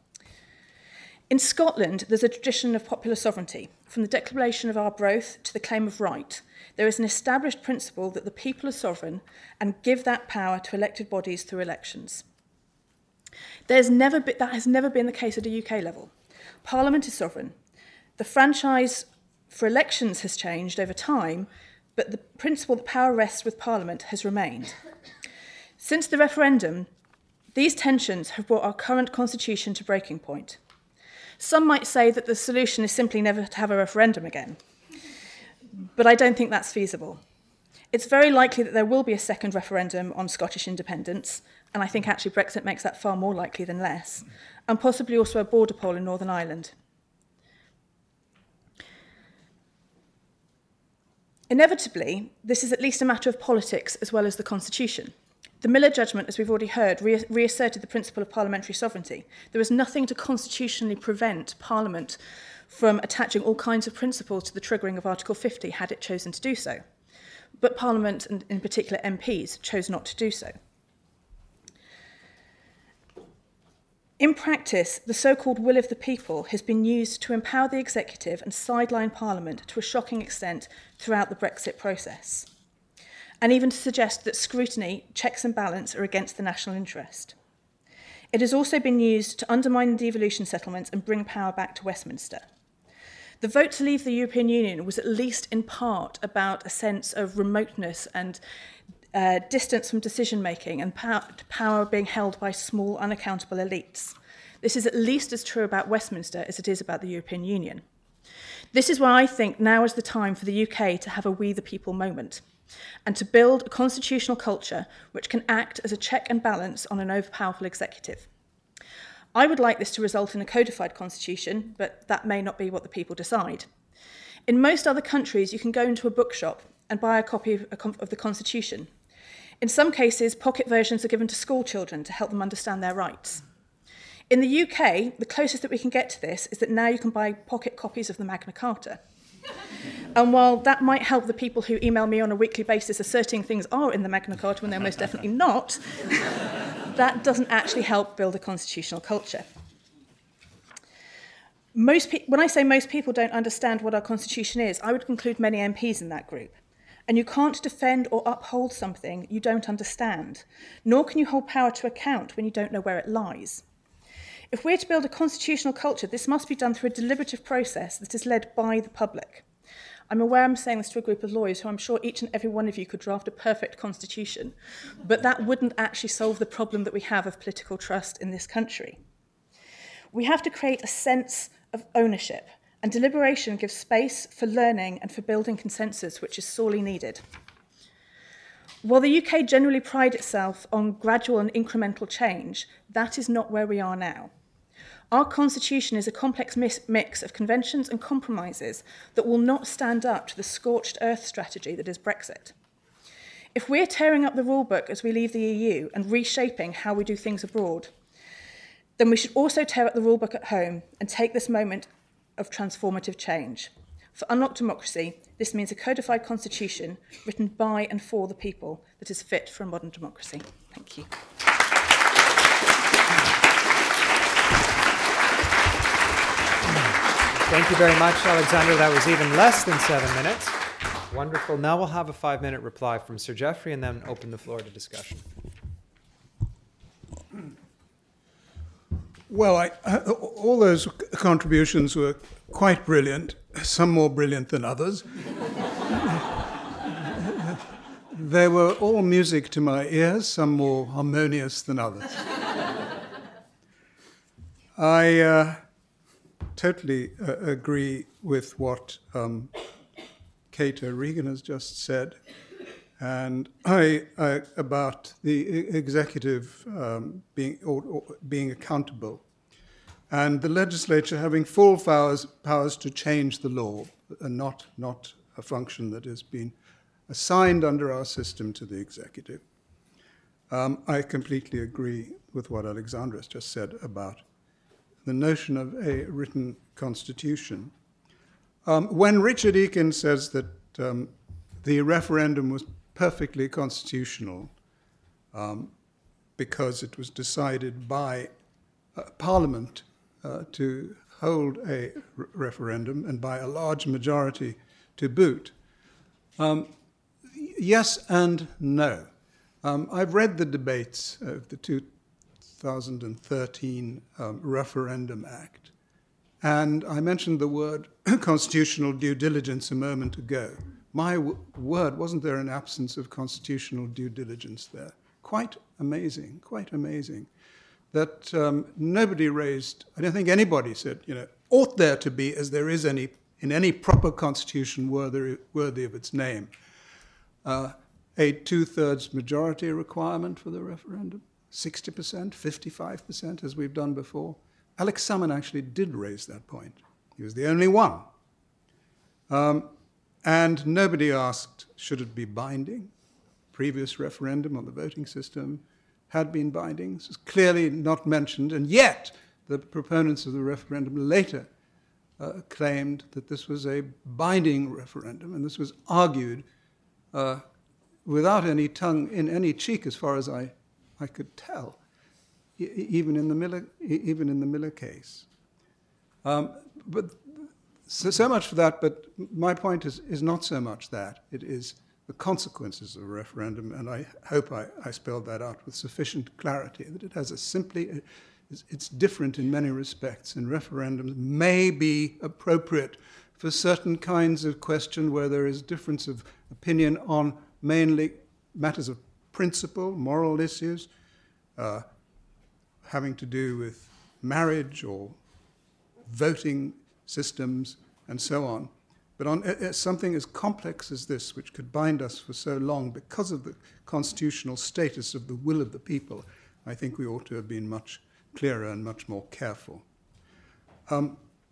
Speaker 5: In Scotland, there's a tradition of popular sovereignty. From the Declaration of Arbroath to the Claim of Right, there is an established principle that the people are sovereign and give that power to elected bodies through elections. There's never been, that has never been the case at a U K level. Parliament is sovereign. The franchise for elections has changed over time, but the principle that power rests with Parliament has remained. Since the referendum, these tensions have brought our current constitution to breaking point. Some might say that the solution is simply never to have a referendum again, but I don't think that's feasible. It's very likely that there will be a second referendum on Scottish independence, and I think actually Brexit makes that far more likely than less, and possibly also a border poll in Northern Ireland. Inevitably, this is at least a matter of politics as well as the Constitution. The Miller judgment, as we've already heard, re- reasserted the principle of parliamentary sovereignty. There was nothing to constitutionally prevent Parliament from attaching all kinds of principles to the triggering of Article fifty had it chosen to do so. But Parliament, and in particular M Ps, chose not to do so. In practice, the so-called will of the people has been used to empower the executive and sideline Parliament to a shocking extent throughout the Brexit process, and even to suggest that scrutiny, checks and balance are against the national interest. It has also been used to undermine the devolution settlements and bring power back to Westminster. The vote to leave the European Union was at least in part about a sense of remoteness and uh, distance from decision-making and power, power being held by small, unaccountable elites. This is at least as true about Westminster as it is about the European Union. This is why I think now is the time for the U K to have a we the people moment, and to build a constitutional culture which can act as a check and balance on an overpowerful executive. I would like this to result in a codified constitution, but that may not be what the people decide. In most other countries, you can go into a bookshop and buy a copy of the Constitution. In some cases, pocket versions are given to school children to help them understand their rights. In the U K, the closest that we can get to this is that now you can buy pocket copies of the Magna Carta. And while that might help the people who email me on a weekly basis asserting things are in the Magna Carta when they're most definitely not, that doesn't actually help build a constitutional culture. Most pe- when I say most people don't understand what our constitution is, I would include many M Ps in that group. And you can't defend or uphold something you don't understand, nor can you hold power to account when you don't know where it lies. If we're to build a constitutional culture, this must be done through a deliberative process that is led by the public. I'm aware I'm saying this to a group of lawyers who I'm sure each and every one of you could draft a perfect constitution, but that wouldn't actually solve the problem that we have of political trust in this country. We have to create a sense of ownership, and deliberation gives space for learning and for building consensus, which is sorely needed. While the U K generally prides itself on gradual and incremental change, that is not where we are now. Our constitution is a complex mix of conventions and compromises that will not stand up to the scorched earth strategy that is Brexit. If we're tearing up the rulebook as we leave the E U and reshaping how we do things abroad, then we should also tear up the rulebook at home and take this moment of transformative change. For Unlocked Democracy, this means a codified constitution written by and for the people that is fit for a modern democracy. Thank you.
Speaker 1: Thank you very much, Alexandra. That was even less than seven minutes. Wonderful. Now we'll have a five-minute reply from Sir Geoffrey and then open the floor to discussion.
Speaker 3: Well, I, uh, all those contributions were quite brilliant, some more brilliant than others. They were all music to my ears, some more harmonious than others. I uh, totally uh, agree with what um, Kate O'Regan has just said, and I, I about the executive um, being or, or being accountable, and the legislature having full powers powers to change the law, and not not a function that has been assigned under our system to the executive. Um, I completely agree with what Alexandra has just said about the notion of a written constitution. Um, when Richard Eakins says that um, the referendum was perfectly constitutional um, because it was decided by uh, Parliament uh, to hold a re- referendum and by a large majority to boot. Um, yes and no. Um, I've read the debates of the two thousand thirteen um, Referendum Act, and I mentioned the word constitutional due diligence a moment ago. My w- word, wasn't there an absence of constitutional due diligence there? Quite amazing, quite amazing. That um, nobody raised, I don't think anybody said, you know, ought there to be, as there is any in any proper constitution worthy, worthy of its name, uh, a two-thirds majority requirement for the referendum? sixty percent, fifty-five percent, as we've done before. Alex Salmond actually did raise that point. He was the only one. Um, and nobody asked, should it be binding? Previous referendum on the voting system had been binding. This was clearly not mentioned, and yet the proponents of the referendum later uh, claimed that this was a binding referendum, and this was argued uh, without any tongue in any cheek, as far as I I could tell, e- even in the Miller, e- even in the Miller case. Um, but so, so much for that. But my point is, is not so much that. It is the consequences of a referendum, and I hope I, I spelled that out with sufficient clarity. That it has a simply, it's, it's different in many respects, and referendums may be appropriate for certain kinds of question where there is difference of opinion on mainly matters of principle, moral issues, uh, having to do with marriage or voting systems and so on. But on uh, something as complex as this, which could bind us for so long because of the constitutional status of the will of the people, I think we ought to have been much clearer and much more careful. Um,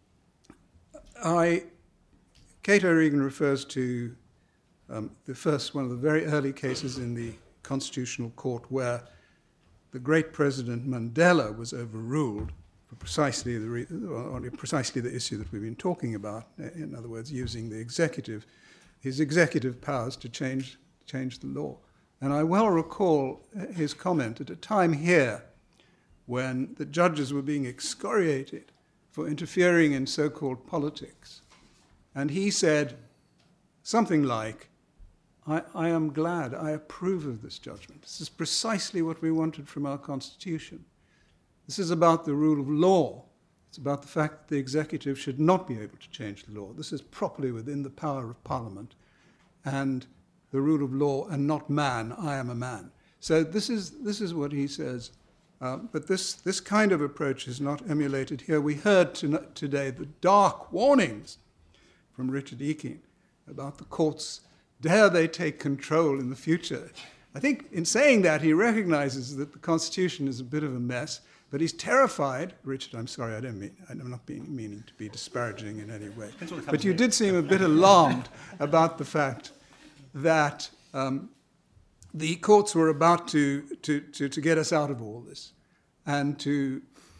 Speaker 3: I, Kate O'Regan refers to um, the first, one of the very early cases in the Constitutional Court where the great President Mandela was overruled for precisely the, re- on precisely the issue that we've been talking about, in other words, using the executive, his executive powers to change, change the law. And I well recall his comment at a time here when the judges were being excoriated for interfering in so-called politics. And he said something like, I, I am glad, I approve of this judgment. This is precisely what we wanted from our Constitution. This is about the rule of law. It's about the fact that the executive should not be able to change the law. This is properly within the power of Parliament and the rule of law, and not man, I am a man. So this is, this is what he says. Uh, but this, this kind of approach is not emulated here. We heard to, today the dark warnings from Richard Eakins about the courts. Dare they take control in the future? I think in saying that, he recognizes that the Constitution is a bit of a mess, but he's terrified. Richard, I'm sorry, I don't mean, I'm not being, meaning to be disparaging in any way. But you did seem a bit alarmed about the fact that um, the courts were about to, to, to, to get us out of all this and to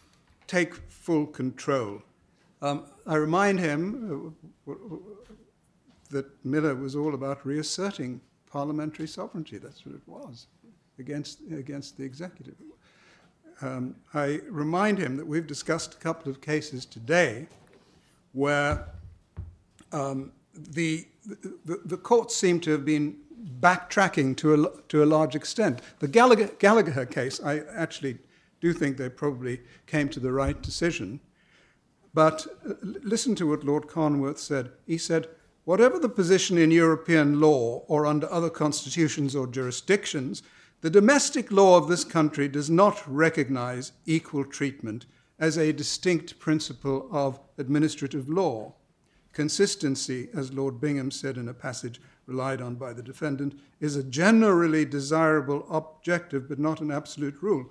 Speaker 3: take full control. Um, I remind him uh, that Miller was all about reasserting parliamentary sovereignty. That's what it was, against, against the executive. Um, I remind him that we've discussed a couple of cases today where um, the, the, the courts seem to have been backtracking to a, to a large extent. The Gallagher, Gallagher case, I actually do think they probably came to the right decision. But uh, listen to what Lord Carnworth said. He said, whatever the position in European law or under other constitutions or jurisdictions, the domestic law of this country does not recognize equal treatment as a distinct principle of administrative law. Consistency, as Lord Bingham said in a passage relied on by the defendant, is a generally desirable objective, but not an absolute rule.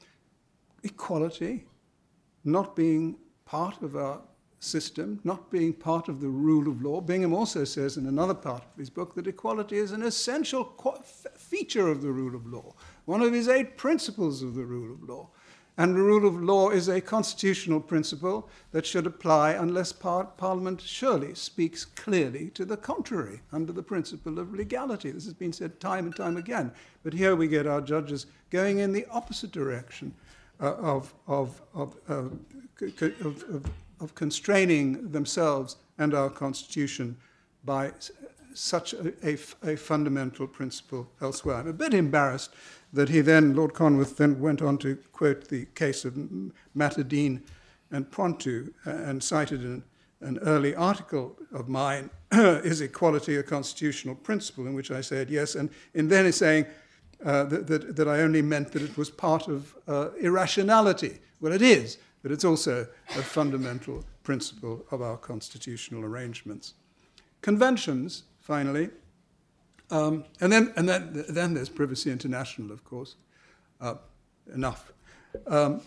Speaker 3: Equality, not being part of our system, not being part of the rule of law. Bingham also says in another part of his book that equality is an essential feature of the rule of law, one of his eight principles of the rule of law. And the rule of law is a constitutional principle that should apply unless par Parliament surely speaks clearly to the contrary under the principle of legality. This has been said time and time again. But here we get our judges going in the opposite direction uh, of, of, of, uh, of, of, of constraining themselves and our Constitution by such a, a, a fundamental principle elsewhere. I'm a bit embarrassed that he then, Lord Carnworth then went on to quote the case of Matadine and Pontu uh, and cited an, an early article of mine, Is Equality a Constitutional Principle? In which I said yes, and, and then is saying uh, that, that, that I only meant that it was part of uh, irrationality. Well, it is, but it's also a fundamental principle of our constitutional arrangements. Conventions, finally, um, and then and then then there's Privacy International, of course. Uh, enough. Um,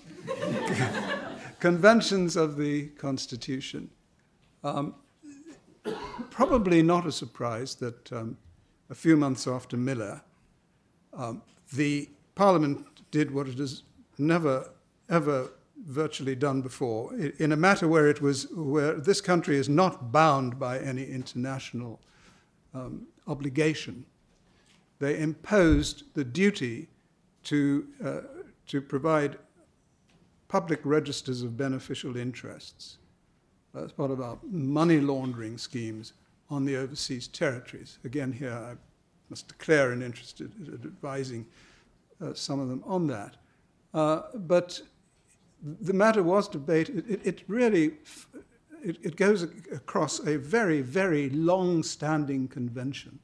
Speaker 3: conventions of the Constitution. Um, probably not a surprise that um, a few months after Miller, um, the Parliament did what it has never ever virtually done before in a matter where it was where this country is not bound by any international um, obligation. They imposed the duty to uh, to provide public registers of beneficial interests as part of our money laundering schemes on the overseas territories. Again, here I must declare an interest in advising uh, some of them on that. Uh, but the matter was debated. It, it really it, it goes across a very, very long-standing convention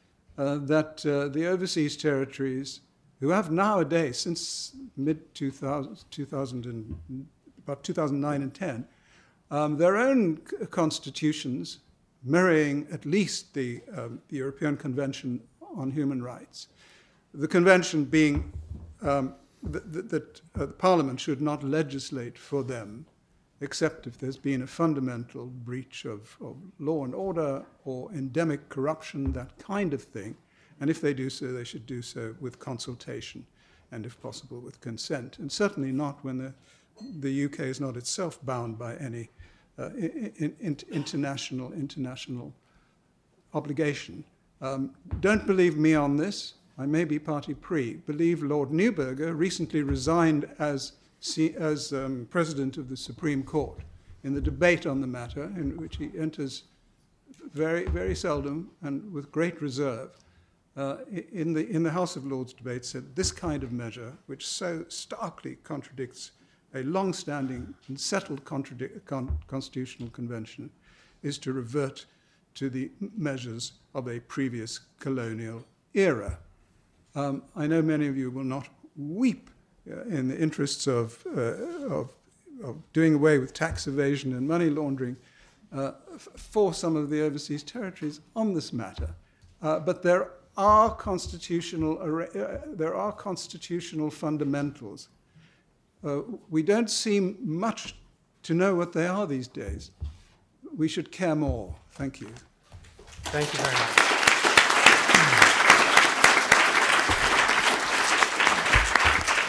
Speaker 3: uh, that uh, the overseas territories, who have nowadays, since mid two thousand, two thousand and, about two thousand nine and ten, um, their own constitutions, mirroring at least the, um, the European Convention on Human Rights. The convention being um, that, that uh, the Parliament should not legislate for them, except if there's been a fundamental breach of, of law and order or endemic corruption, that kind of thing. And if they do so, they should do so with consultation and, if possible, with consent. And certainly not when the, the U K is not itself bound by any uh, in, in, international, international obligation. Um, don't believe me on this. I may be party pre. Believe Lord Neuberger recently resigned as, as um, President of the Supreme Court in the debate on the matter, in which he enters very, very seldom and with great reserve. Uh, in, the, in the House of Lords debate, said this kind of measure, which so starkly contradicts a long-standing and settled con constitutional convention, is to revert to the measures of a previous colonial era. Um, I know many of you will not weep uh, in the interests of, uh, of, of doing away with tax evasion and money laundering uh, for some of the overseas territories on this matter, uh, but there are constitutional uh, there are constitutional fundamentals. Uh, we don't seem much to know what they are these days. We should care more. Thank you.
Speaker 1: Thank you very much.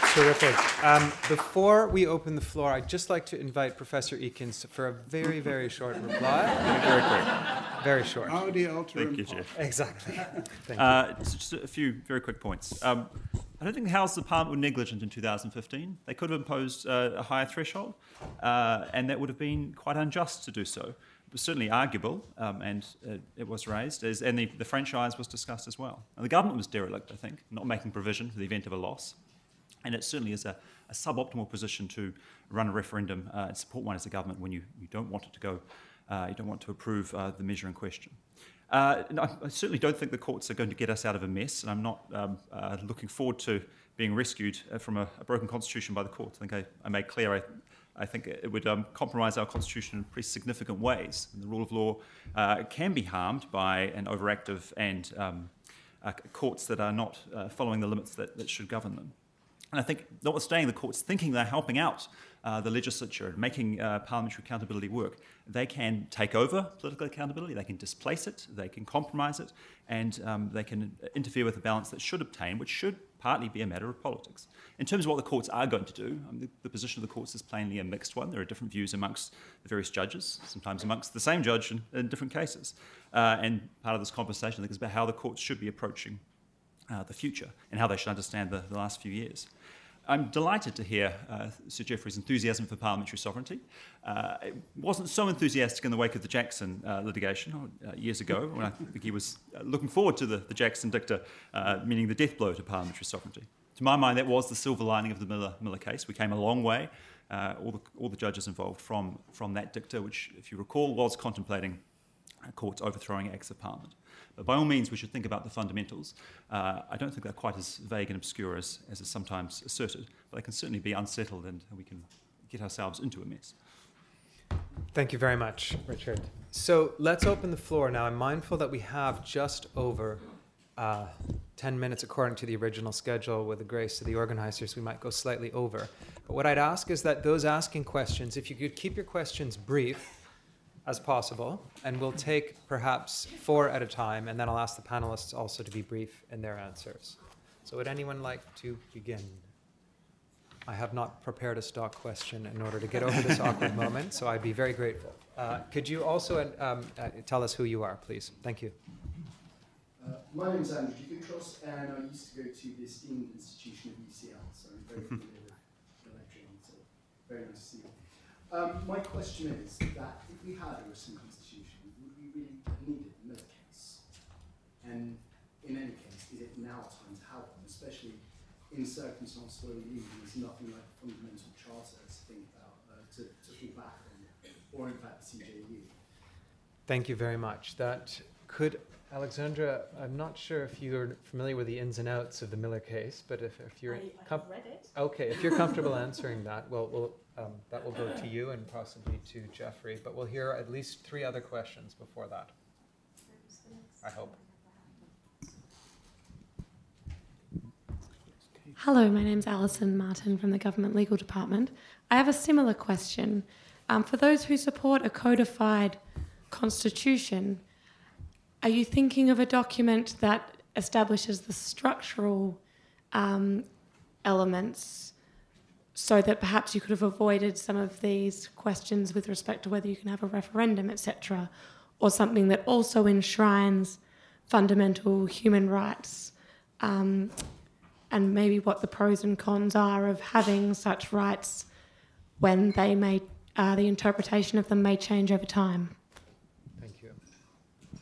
Speaker 1: Terrific. Um, before we open the floor, I'd just like to invite Professor Ekins for a very, very short reply.
Speaker 2: Very quick.
Speaker 1: Very short.
Speaker 3: Audi Ultra.
Speaker 2: Thank you, Jeff.
Speaker 1: Exactly. Thank
Speaker 2: Uh, just a few very quick points. Um, I don't think the Houses of Parliament were negligent in two thousand fifteen. They could have imposed uh, a higher threshold, uh, and that would have been quite unjust to do so. It was certainly arguable, um, and uh, it was raised, as, and the, the franchise was discussed as well. And the government was derelict, I think, not making provision for the event of a loss. And it certainly is a, a suboptimal position to run a referendum uh, and support one as a government when you, you don't want it to go, uh, you don't want to approve uh, the measure in question. Uh, no, I certainly don't think the courts are going to get us out of a mess, and I'm not um, uh, looking forward to being rescued uh, from a, a broken constitution by the courts. I think I, I made clear I, I think it would um, compromise our constitution in pretty significant ways. And the rule of law uh, can be harmed by an overactive and um, uh, courts that are not uh, following the limits that, that should govern them. And I think, notwithstanding the courts thinking they're helping out uh, the legislature and making uh, parliamentary accountability work, they can take over political accountability, they can displace it, they can compromise it, and um, they can interfere with the balance that should obtain, which should partly be a matter of politics. In terms of what the courts are going to do, um, the, the position of the courts is plainly a mixed one. There are different views amongst the various judges, sometimes amongst the same judge in, in different cases. Uh, and part of this conversation, I think, is about how the courts should be approaching Uh, the future and how they should understand the, the last few years. I'm delighted to hear uh, Sir Geoffrey's enthusiasm for parliamentary sovereignty. Uh, it wasn't so enthusiastic in the wake of the Jackson uh, litigation uh, years ago, when I think he was uh, looking forward to the, the Jackson dicta, uh, meaning the death blow to parliamentary sovereignty. To my mind, that was the silver lining of the Miller, Miller case. We came a long way, uh, all, the, all the judges involved, from, from that dicta, which, if you recall, was contemplating courts overthrowing acts of parliament. But by all means, we should think about the fundamentals. Uh, I don't think they're quite as vague and obscure as, as is sometimes asserted, but they can certainly be unsettled, and we can get ourselves into a mess.
Speaker 1: Thank you very much, Richard. So let's open the floor now. I'm mindful that we have just over uh, ten minutes according to the original schedule. With the grace of the organizers, we might go slightly over. But what I'd ask is that those asking questions, if you could keep your questions brief as possible, and we'll take perhaps four at a time, and then I'll ask the panelists also to be brief in their answers. So would anyone like to begin? I have not prepared a stock question in order to get over this awkward moment, so I'd be very grateful. Uh, could you also um, uh, tell us who you are, please? Thank you.
Speaker 6: Uh, my name is Andrew Dukatros, and I used to go to the esteemed institution of U C L, so I'm very familiar with the lecturing, so very nice to see you. Um, my question is that if we had a written constitution, would we really have needed the Miller case? And in any case, is it now time to have one, especially in circumstances where we leave there's nothing like a fundamental charter to think about, uh, to, to fall back on, or in fact the C J U?
Speaker 1: Thank you very much. That could, Alexandra, I'm not sure if you're familiar with the ins and outs of the Miller case, but if, if you're...
Speaker 5: I, I have read it.
Speaker 1: Okay, if you're comfortable answering that, well, we'll um, that will go to you and possibly to Geoffrey, but we'll hear at least three other questions before that, I hope.
Speaker 7: Hello, my name's Alison Martin from the Government Legal Department. I have a similar question. Um, for those who support a codified constitution, are you thinking of a document that establishes the structural um, elements so that perhaps you could have avoided some of these questions with respect to whether you can have a referendum, et cetera, or something that also enshrines fundamental human rights, um, and maybe what the pros and cons are of having such rights when they may, uh, the interpretation of them may change over time?
Speaker 1: Thank you. Do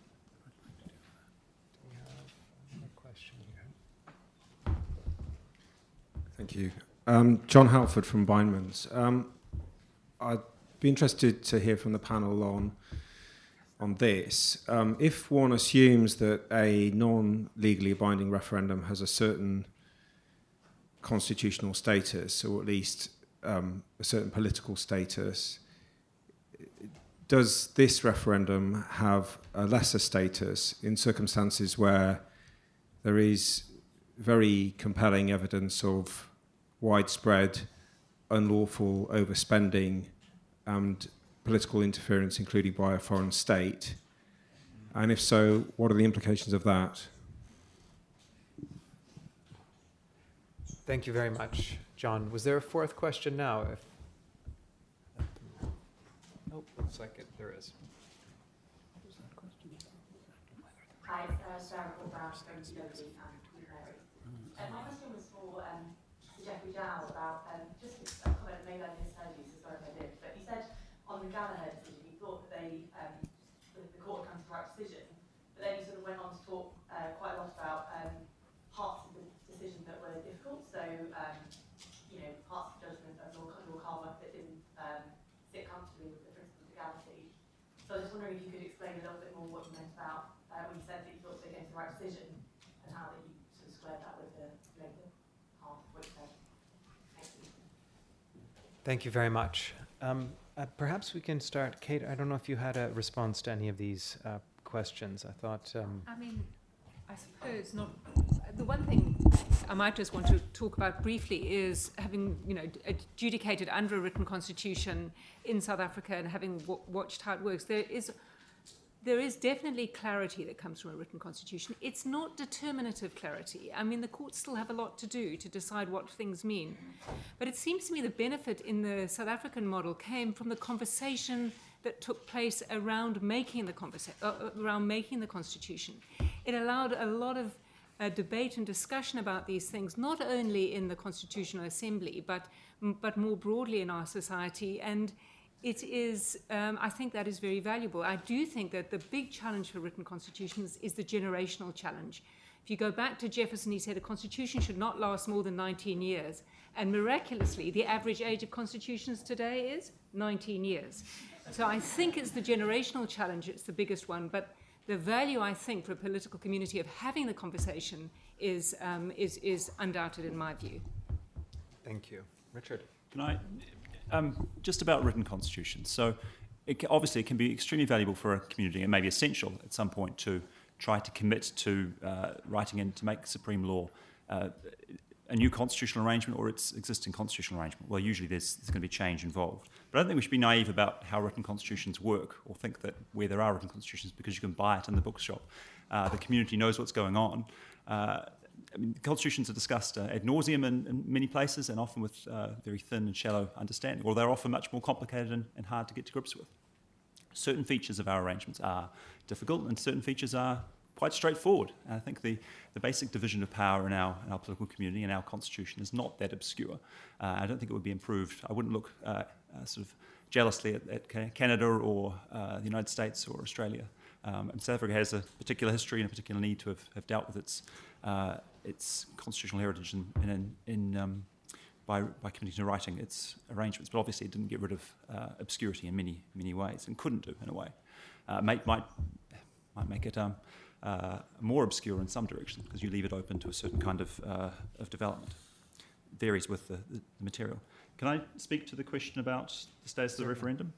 Speaker 1: we have a question here?
Speaker 8: Thank you. Um, John Halford from Bindmans. Um, I'd be interested to hear from the panel on on this. Um, if one assumes that a non-legally binding referendum has a certain constitutional status, or at least um, a certain political status, does this referendum have a lesser status in circumstances where there is very compelling evidence of widespread unlawful overspending and political interference, including by a foreign state? And if so, what are the implications of that?
Speaker 1: Thank you very much, John. Was there a fourth question now? If, oh, looks like it. There is.
Speaker 9: Hi, uh, Sarah Brown from G W and Mary. Uh, my question was for um, Jeffrey Dow about um, just a comment maybe I misheard you, so sorry if I did. But you said on the Gallagher decision, you thought that they um, the, the court had come to the right decision, but then you sort of went on to talk uh, quite a lot about um, parts of the decision that were difficult. So um, you know, parts of the judgment of Lord, Lord Calvert that didn't um, sit comfortably with the principle of legality. So I was just wondering if you could explain a little bit more what you meant about uh, when you said that you thought they came to the right decision, and how that you sort of squared that with the later half of what you said. Thank you.
Speaker 1: Thank you very much. Um, uh, perhaps we can start. Kate, I don't know if you had a response to any of these uh, questions. I thought... Um,
Speaker 4: I mean, I suppose not. The one thing I might just want to talk about briefly is having, you know, adjudicated under a written constitution in South Africa and having w- watched how it works. There is, there is definitely clarity that comes from a written constitution. It's not determinative clarity. I mean, the courts still have a lot to do to decide what things mean. But it seems to me the benefit in the South African model came from the conversation that took place around making the conversa- uh, around making the constitution. It allowed a lot of uh, debate and discussion about these things, not only in the Constitutional Assembly, but but more broadly in our society. And it is, um, I think, that is very valuable. I do think that the big challenge for written constitutions is the generational challenge. If you go back to Jefferson, he said a constitution should not last more than nineteen years. And miraculously, the average age of constitutions today is nineteen years. So I think it's the generational challenge, it's the biggest one. But the value, I think, for a political community of having the conversation is, um, is, is undoubted in my view.
Speaker 1: Thank you. Richard?
Speaker 2: Can I, um, just about written constitutions. So it, obviously it can be extremely valuable for a community and maybe essential at some point to try to commit to uh, writing in to make supreme law uh, a new constitutional arrangement or its existing constitutional arrangement. Well, usually there's, there's going to be change involved. But I don't think we should be naive about how written constitutions work or think that where there are written constitutions because you can buy it in the bookshop, uh, the community knows what's going on. Uh, I mean, constitutions are discussed uh, ad nauseum in, in many places and often with uh, very thin and shallow understanding, or they're often much more complicated and, and hard to get to grips with. Certain features of our arrangements are difficult and certain features are quite straightforward. And I think the, the basic division of power in our, in our political community and our constitution is not that obscure. Uh, I don't think it would be improved. I wouldn't look uh, uh, sort of jealously at, at Canada or uh, the United States or Australia. Um, and South Africa has a particular history and a particular need to have, have dealt with its uh, its constitutional heritage in, in, in um, by, by committing to writing its arrangements. But obviously it didn't get rid of uh, obscurity in many many ways and couldn't do in a way. Uh, might, might, might make it um, uh, more obscure in some directions because you leave it open to a certain kind of, uh, of development. It varies with the, the material. Can I speak to the question about the status of the referendum?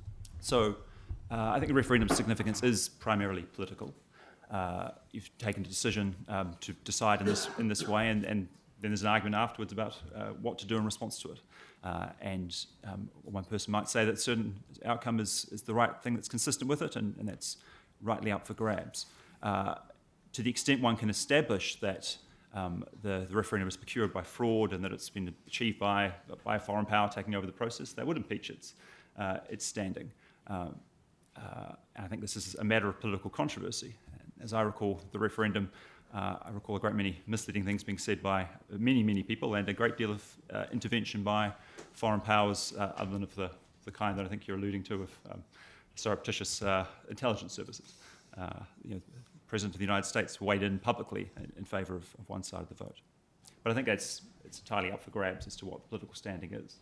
Speaker 2: So uh, I think the referendum's significance is primarily political. Uh, you've taken a decision um, to decide in this in this way, and, and then there's an argument afterwards about uh, what to do in response to it. Uh, and um, one person might say that a certain outcome is, is the right thing that's consistent with it, and, and that's rightly up for grabs. Uh, to the extent one can establish that um, the, the referendum is procured by fraud and that it's been achieved by, by a foreign power taking over the process, that would impeach its, uh, its standing. Uh, uh, I think this is a matter of political controversy. As I recall the referendum, uh, I recall a great many misleading things being said by many, many people and a great deal of uh, intervention by foreign powers, uh, other than of the, the kind that I think you're alluding to of um, surreptitious uh, intelligence services. Uh, you know, the President of the United States weighed in publicly in, in favour of, of one side of the vote. But I think that's it's entirely up for grabs as to what political standing is.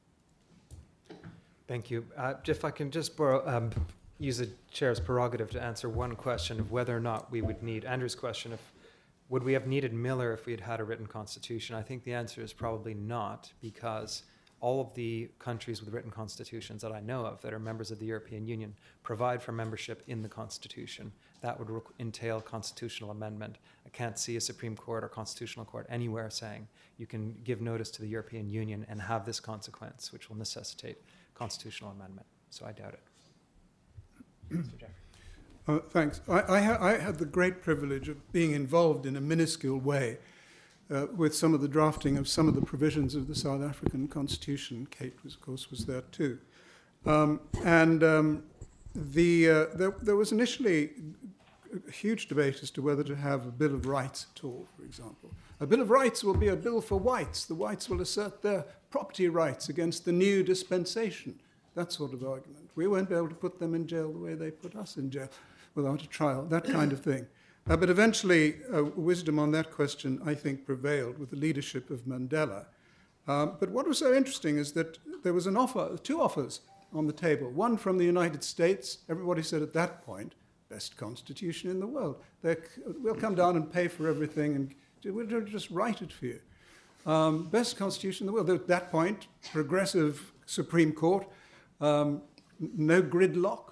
Speaker 1: Thank you. Uh, if I can just borrow, um, use the chair's prerogative to answer one question of whether or not we would need, Andrew's question of would we have needed Miller if we had had a written constitution? I think the answer is probably not, because all of the countries with written constitutions that I know of that are members of the European Union provide for membership in the Constitution. That would re- entail constitutional amendment. I can't see a Supreme Court or Constitutional Court anywhere saying you can give notice to the European Union and have this consequence, which will necessitate constitutional amendment. So I doubt it. Mister Jeffrey.
Speaker 3: Uh, thanks. I, I, ha- I had the great privilege of being involved in a minuscule way uh, with some of the drafting of some of the provisions of the South African Constitution. Kate, was, of course, was there too. Um, and um, the, uh, there, there was initially a huge debate as to whether to have a Bill of Rights at all, for example. A Bill of Rights will be a bill for whites. The whites will assert their property rights against the new dispensation. That sort of argument. We won't be able to put them in jail the way they put us in jail without a trial, that kind of thing. Uh, but eventually, uh, wisdom on that question, I think, prevailed with the leadership of Mandela. Um, but what was so interesting is that there was an offer, two offers on the table. One from the United States. Everybody said at that point, best constitution in the world. They're, we'll come down and pay for everything, and we'll just write it for you. Um, best constitution in the world. At that point, progressive Supreme Court, um, no gridlock,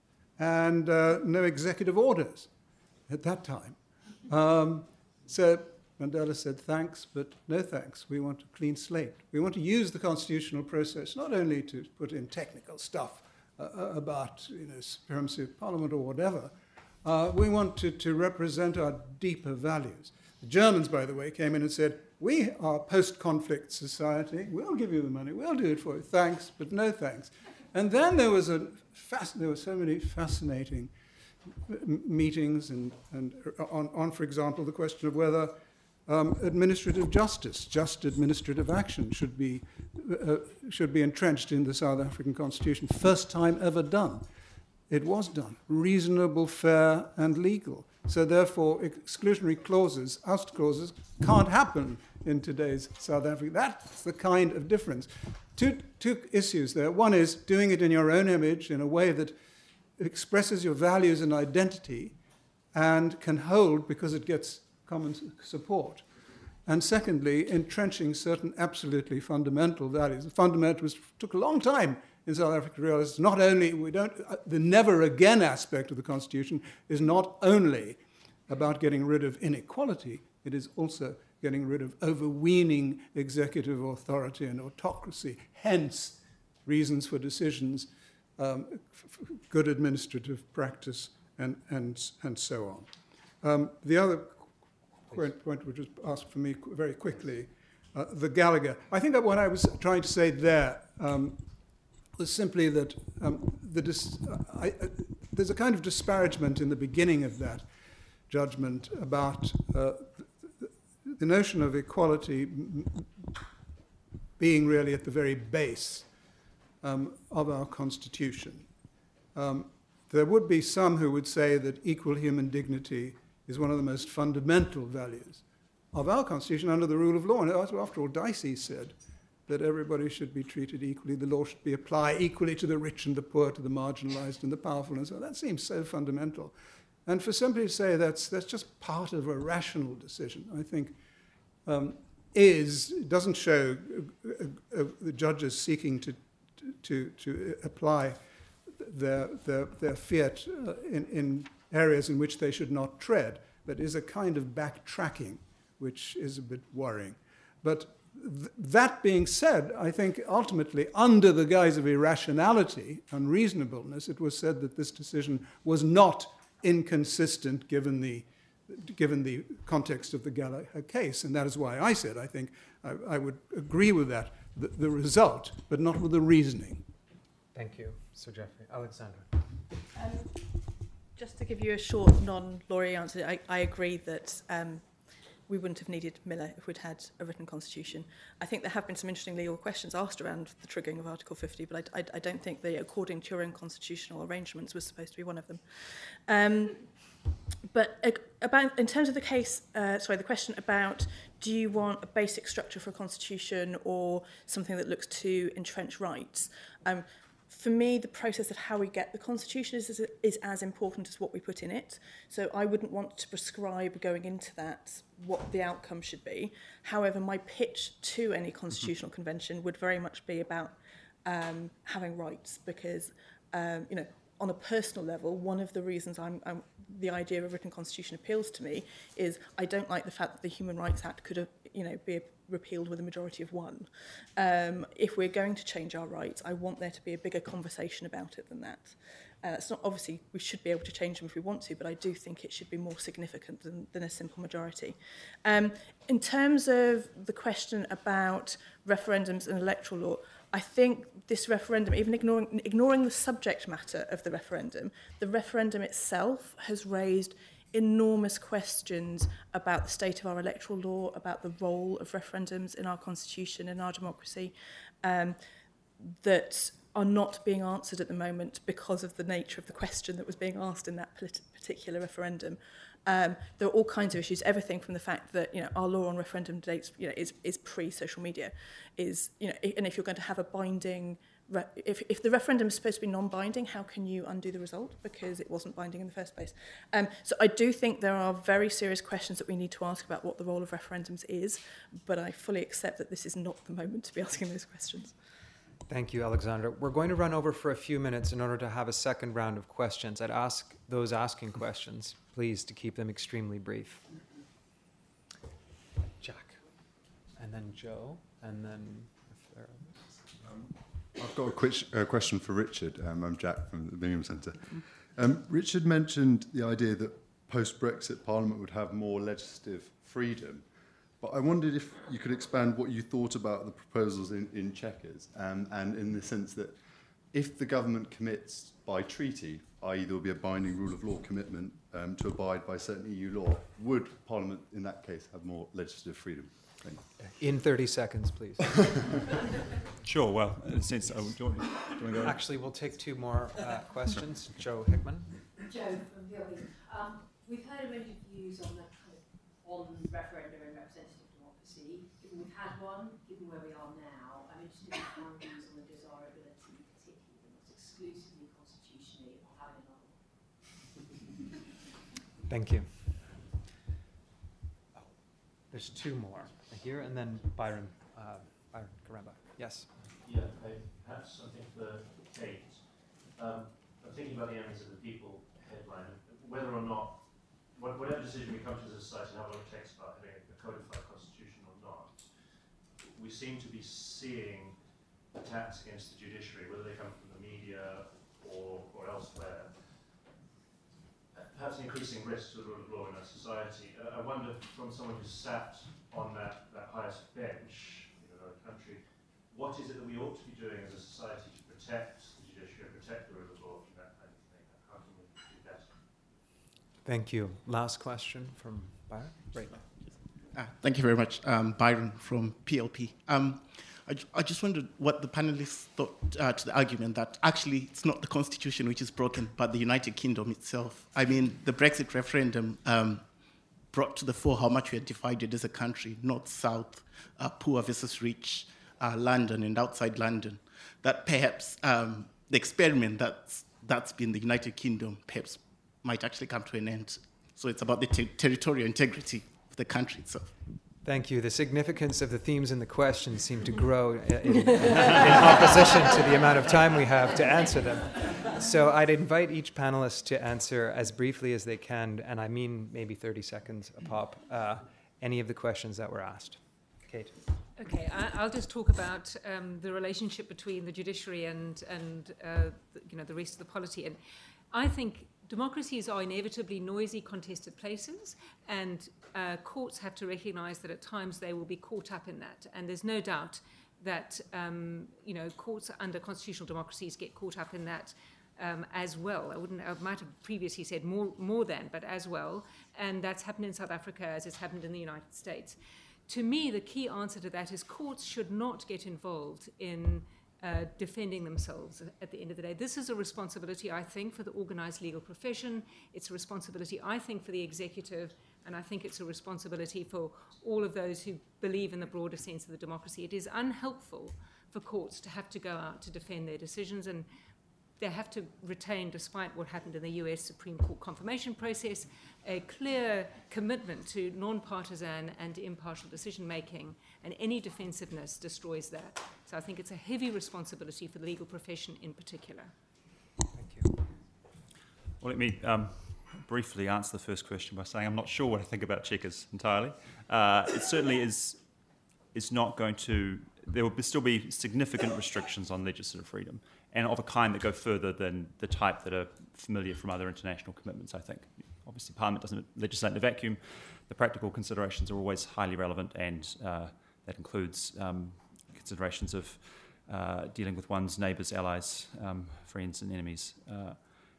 Speaker 3: and uh, no executive orders at that time. Um, so Mandela said, thanks, but no thanks. We want a clean slate. We want to use the constitutional process not only to put in technical stuff uh, about you know, supremacy of parliament or whatever. Uh, we want to, to represent our deeper values. The Germans, by the way, came in and said, we are a post-conflict society. We'll give you the money. We'll do it for you. Thanks, but no thanks. And then there was a fast, there were so many fascinating meetings and, and on, on, for example, the question of whether um, administrative justice, just administrative action, should be uh, should be entrenched in the South African Constitution. First time ever done. It was done. Reasonable, fair, and legal. So therefore, exclusionary clauses, oust clauses, can't happen in today's South Africa. That's the kind of difference. Two, two issues there. One is doing it in your own image in a way that expresses your values and identity and can hold because it gets common support. And secondly, entrenching certain absolutely fundamental values. The fundamental was, took a long time in South Africa to realize not only, we don't, uh, the never again aspect of the Constitution is not only about getting rid of inequality, it is also getting rid of overweening executive authority and autocracy, hence reasons for decisions, um, f- f- good administrative practice, and, and, and so on. Um, the other point, point which was asked for me qu- very quickly, uh, the Gallagher. I think that what I was trying to say there um, was simply that um, the dis- I, I, there's a kind of disparagement in the beginning of that judgment about uh, the, the notion of equality m- being really at the very base um, of our Constitution. Um, there would be some who would say that equal human dignity is one of the most fundamental values of our Constitution under the rule of law. And after all, Dicey said that everybody should be treated equally, the law should be applied equally to the rich and the poor, to the marginalized and the powerful, and so that seems so fundamental. And for somebody to say that's, that's just part of a rational decision, I think, um, is, doesn't show uh, uh, uh, the judges seeking to, to, to apply their, their, their fiat uh, in, in areas in which they should not tread, but is a kind of backtracking, which is a bit worrying. But th- that being said, I think ultimately, under the guise of irrationality, unreasonableness, it was said that this decision was not inconsistent given the, given the context of the Gallagher case. And that is why I said, I think, I, I would agree with that, the, the result, but not with the reasoning.
Speaker 1: Thank you, Sir Geoffrey. Alexandra.
Speaker 5: Um, Just to give you a short, non-lawyer answer, I, I agree that um, we wouldn't have needed Miller if we'd had a written constitution. I think there have been some interesting legal questions asked around the triggering of Article fifty, but I, I, I don't think that, according to your own constitutional arrangements, was supposed to be one of them. Um, but uh, about in terms of the case, uh, sorry, the question about do you want a basic structure for a constitution or something that looks to entrench rights? Um, For me, the process of how we get the Constitution is, is, is as important as what we put in it. So I wouldn't want to prescribe going into that what the outcome should be. However, my pitch to any constitutional convention would very much be about um, having rights, because, um, you know, on a personal level, one of the reasons I'm, I'm, the idea of a written constitution appeals to me is I don't like the fact that the Human Rights Act could have, you know, be a repealed with a majority of one. Um, if we're going to change our rights, I want there to be a bigger conversation about it than that. Uh, it's not obviously we should be able to change them if we want to, but I do think it should be more significant than, than a simple majority. Um, in terms of the question about referendums and electoral law, I think this referendum, even ignoring, ignoring the subject matter of the referendum, the referendum itself has raised enormous questions about the state of our electoral law, about the role of referendums in our constitution, in our democracy, um, that are not being answered at the moment because of the nature of the question that was being asked in that particular referendum. Um, there are all kinds of issues, everything from the fact that, you know, our law on referendum dates, you know, is, is pre-social media, is, you know, and if you're going to have a binding, re if, if the referendum is supposed to be non-binding, how can you undo the result? Because it wasn't binding in the first place. Um, so I do think there are very serious questions that we need to ask about what the role of referendums is, but I fully accept that this is not the moment to be asking those questions.
Speaker 1: Thank you, Alexandra. We're going to run over for a few minutes in order to have a second round of questions. I'd ask those asking questions, please, to keep them extremely brief. Jack, and then Joe, and then if there are
Speaker 10: um, I've got a quick uh, question for Richard. Um, I'm Jack from the Bingham Centre. Um, Richard mentioned the idea that post-Brexit Parliament would have more legislative freedom. But I wondered if you could expand what you thought about the proposals in, in Chequers, um, and in the sense that if the government commits by treaty, that is there will be a binding rule of law commitment um, to abide by certain E U law, would Parliament in that case have more legislative freedom? Thank you.
Speaker 1: In thirty seconds, please.
Speaker 2: Sure, well, since oh, do you want, do you want to go?
Speaker 1: Actually, we'll take two more uh, questions. Joe Hickman.
Speaker 11: Joe from V L B. Um, we've heard a range of views on the kind of on referendum and representative democracy. Given we've had one, given where we are now, I'm interested in your views on the desirability, particularly but not exclusively constitutionally, of having another one.
Speaker 1: Thank you. Oh, there's two more here, and then Byron, uh, Byron Karamba. Yes.
Speaker 12: Yeah, okay. Perhaps something for Kate. Um, I'm thinking about the enemies of the people headline, whether or not, whatever decision we come to as a society, how long it takes about having a codified constitution or not, we seem to be seeing attacks against the judiciary, whether they come from the media or, or elsewhere, perhaps an increasing risk to the rule of law in our society. Uh, I wonder, from someone who sat on that, that highest bench in another country, what is it that we ought to be doing as a society to protect the judiciary, protect the rule of law from that kind of thing? How can we do better?
Speaker 1: Thank you. Last question from Byron. Right.
Speaker 13: Uh, thank you very much. Um, Byron from P L P. Um, I, I just wondered what the panelists thought uh, to the argument that actually it's not the Constitution which is broken, but the United Kingdom itself. I mean, the Brexit referendum um, brought to the fore how much we are divided as a country, north, south, uh, poor versus rich, uh, London and outside London. That perhaps um, the experiment that's, that's been the United Kingdom perhaps might actually come to an end. So it's about the ter territorial integrity of the country itself.
Speaker 1: Thank you. The significance of the themes in the questions seem to grow in, in, in opposition to the amount of time we have to answer them. So I'd invite each panelist to answer as briefly as they can, and I mean maybe thirty seconds a pop, uh, any of the questions that were asked. Kate.
Speaker 4: Okay, I, I'll just talk about um, the relationship between the judiciary and, and uh, the, you know, the rest of the polity. And I think democracies are inevitably noisy, contested places, and uh, courts have to recognize that at times they will be caught up in that. And there's no doubt that um, you know, courts under constitutional democracies get caught up in that um, as well. I wouldn't, I might have previously said more, more than, but as well. And that's happened in South Africa as it's happened in the United States. To me, the key answer to that is courts should not get involved in Uh, defending themselves at the end of the day. This is a responsibility, I think, for the organized legal profession. It's a responsibility, I think, for the executive, and I think it's a responsibility for all of those who believe in the broader sense of the democracy. It is unhelpful for courts to have to go out to defend their decisions, and they have to retain, despite what happened in the U S Supreme Court confirmation process, a clear commitment to non-partisan and impartial decision-making, and any defensiveness destroys that. So I think it's a heavy responsibility for the legal profession in particular.
Speaker 1: Thank you.
Speaker 2: Well, let me um, briefly answer the first question by saying I'm not sure what I think about Chequers entirely. Uh, it certainly is is not going to, there will still be significant restrictions on legislative freedom, and of a kind that go further than the type that are familiar from other international commitments, I think. Obviously, Parliament doesn't legislate in a vacuum. The practical considerations are always highly relevant, and uh, that includes um, considerations of uh, dealing with one's neighbours, allies, um, friends and enemies. Uh,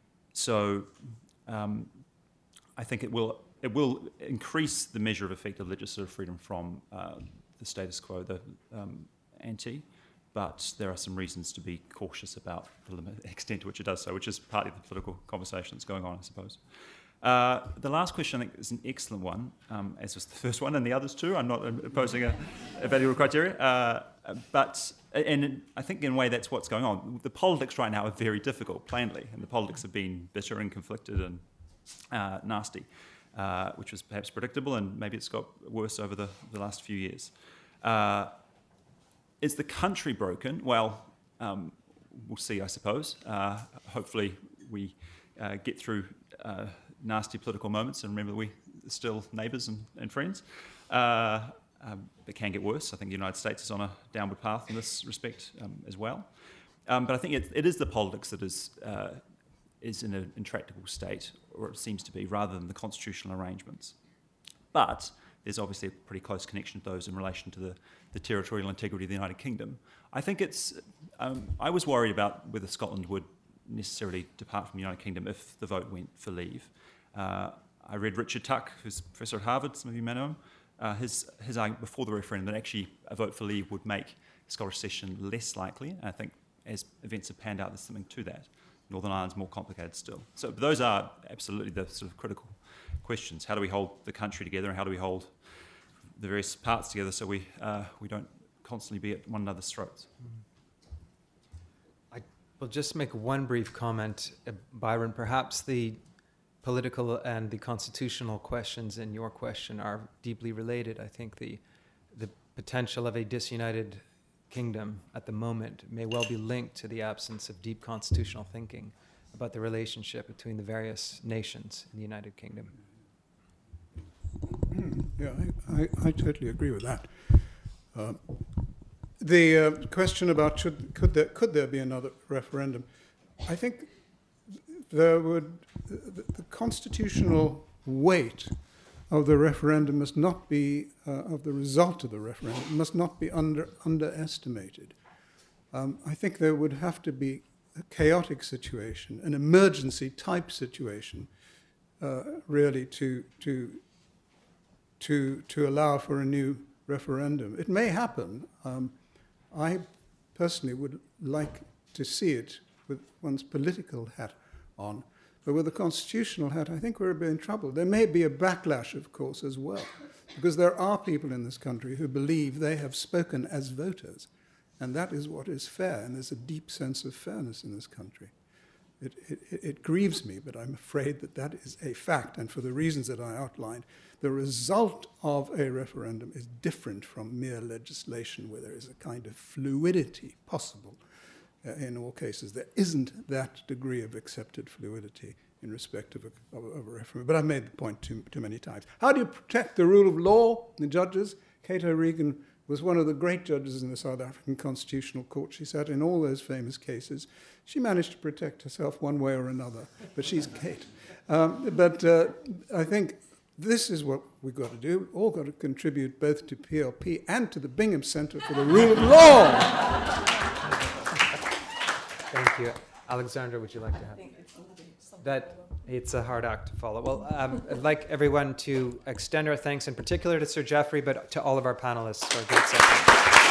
Speaker 2: so um, I think it will it will increase the measure of effective legislative freedom from uh, the status quo, the um, ante, but there are some reasons to be cautious about the limit, extent to which it does so, which is partly the political conversation that's going on, I suppose. Uh, the last question, I think, is an excellent one, um, as was the first one and the others too. I'm not imposing a, a value criteria, uh, but and I think in a way that's what's going on. The politics right now are very difficult, plainly, and the politics have been bitter and conflicted and uh, nasty, uh, which was perhaps predictable, and maybe it's got worse over the, the last few years. Uh, is the country broken? Well, um, we'll see, I suppose. Uh, hopefully we uh, get through uh, nasty political moments and remember that we're still neighbours and, and friends. Uh, um, it can get worse. I think the United States is on a downward path in this respect um, as well. Um, but I think it, it is the politics that is, uh, is in an intractable state, or it seems to be, rather than the constitutional arrangements. But there's obviously a pretty close connection to those in relation to the, the territorial integrity of the United Kingdom. I think it's, um, I was worried about whether Scotland would necessarily depart from the United Kingdom if the vote went for leave. Uh, I read Richard Tuck, who's a professor at Harvard, some of you may know him, uh, his, his argument before the referendum that actually a vote for leave would make Scottish secession less likely. And I think as events have panned out, there's something to that. Northern Ireland's more complicated still. So those are absolutely the sort of critical questions. How do we hold the country together, and how do we hold the various parts together so we, uh, we don't constantly be at one another's throats?
Speaker 1: I will just make one brief comment, uh, Byron. Perhaps the political and the constitutional questions in your question are deeply related. I think the the potential of a disunited kingdom at the moment may well be linked to the absence of deep constitutional thinking about the relationship between the various nations in the United Kingdom.
Speaker 3: Yeah, I, I, I totally agree with that. Uh, the uh, question about should could there could there be another referendum? I think there would the, the constitutional weight of the referendum must not be uh, of the result of the referendum must not be under underestimated. Um, I think there would have to be a chaotic situation, an emergency type situation, uh, really to to to to allow for a new referendum. It may happen. Um, I personally would like to see it with one's political hat on, but with the constitutional hat, I think we're a bit in trouble. There may be a backlash, of course, as well, because there are people in this country who believe they have spoken as voters, and that is what is fair, and there's a deep sense of fairness in this country. It, it, it grieves me, but I'm afraid that that is a fact, and for the reasons that I outlined, the result of a referendum is different from mere legislation, where there is a kind of fluidity possible. Uh, in all cases, there isn't that degree of accepted fluidity in respect of a, of, of a referendum. But I've made the point too, too many times. How do you protect the rule of law? The judges, Kate O'Regan was one of the great judges in the South African Constitutional Court. She sat in all those famous cases. She managed to protect herself one way or another, but she's Kate. Um, but uh, I think this is what we've got to do. We've all got to contribute both to P L P and to the Bingham Centre for the Rule of Law.
Speaker 1: Thank you. Alexandra, would you like to have that? It's a hard act to follow. Well, um, I'd like everyone to extend our thanks in particular to Sir Geoffrey, but to all of our panelists for a great session.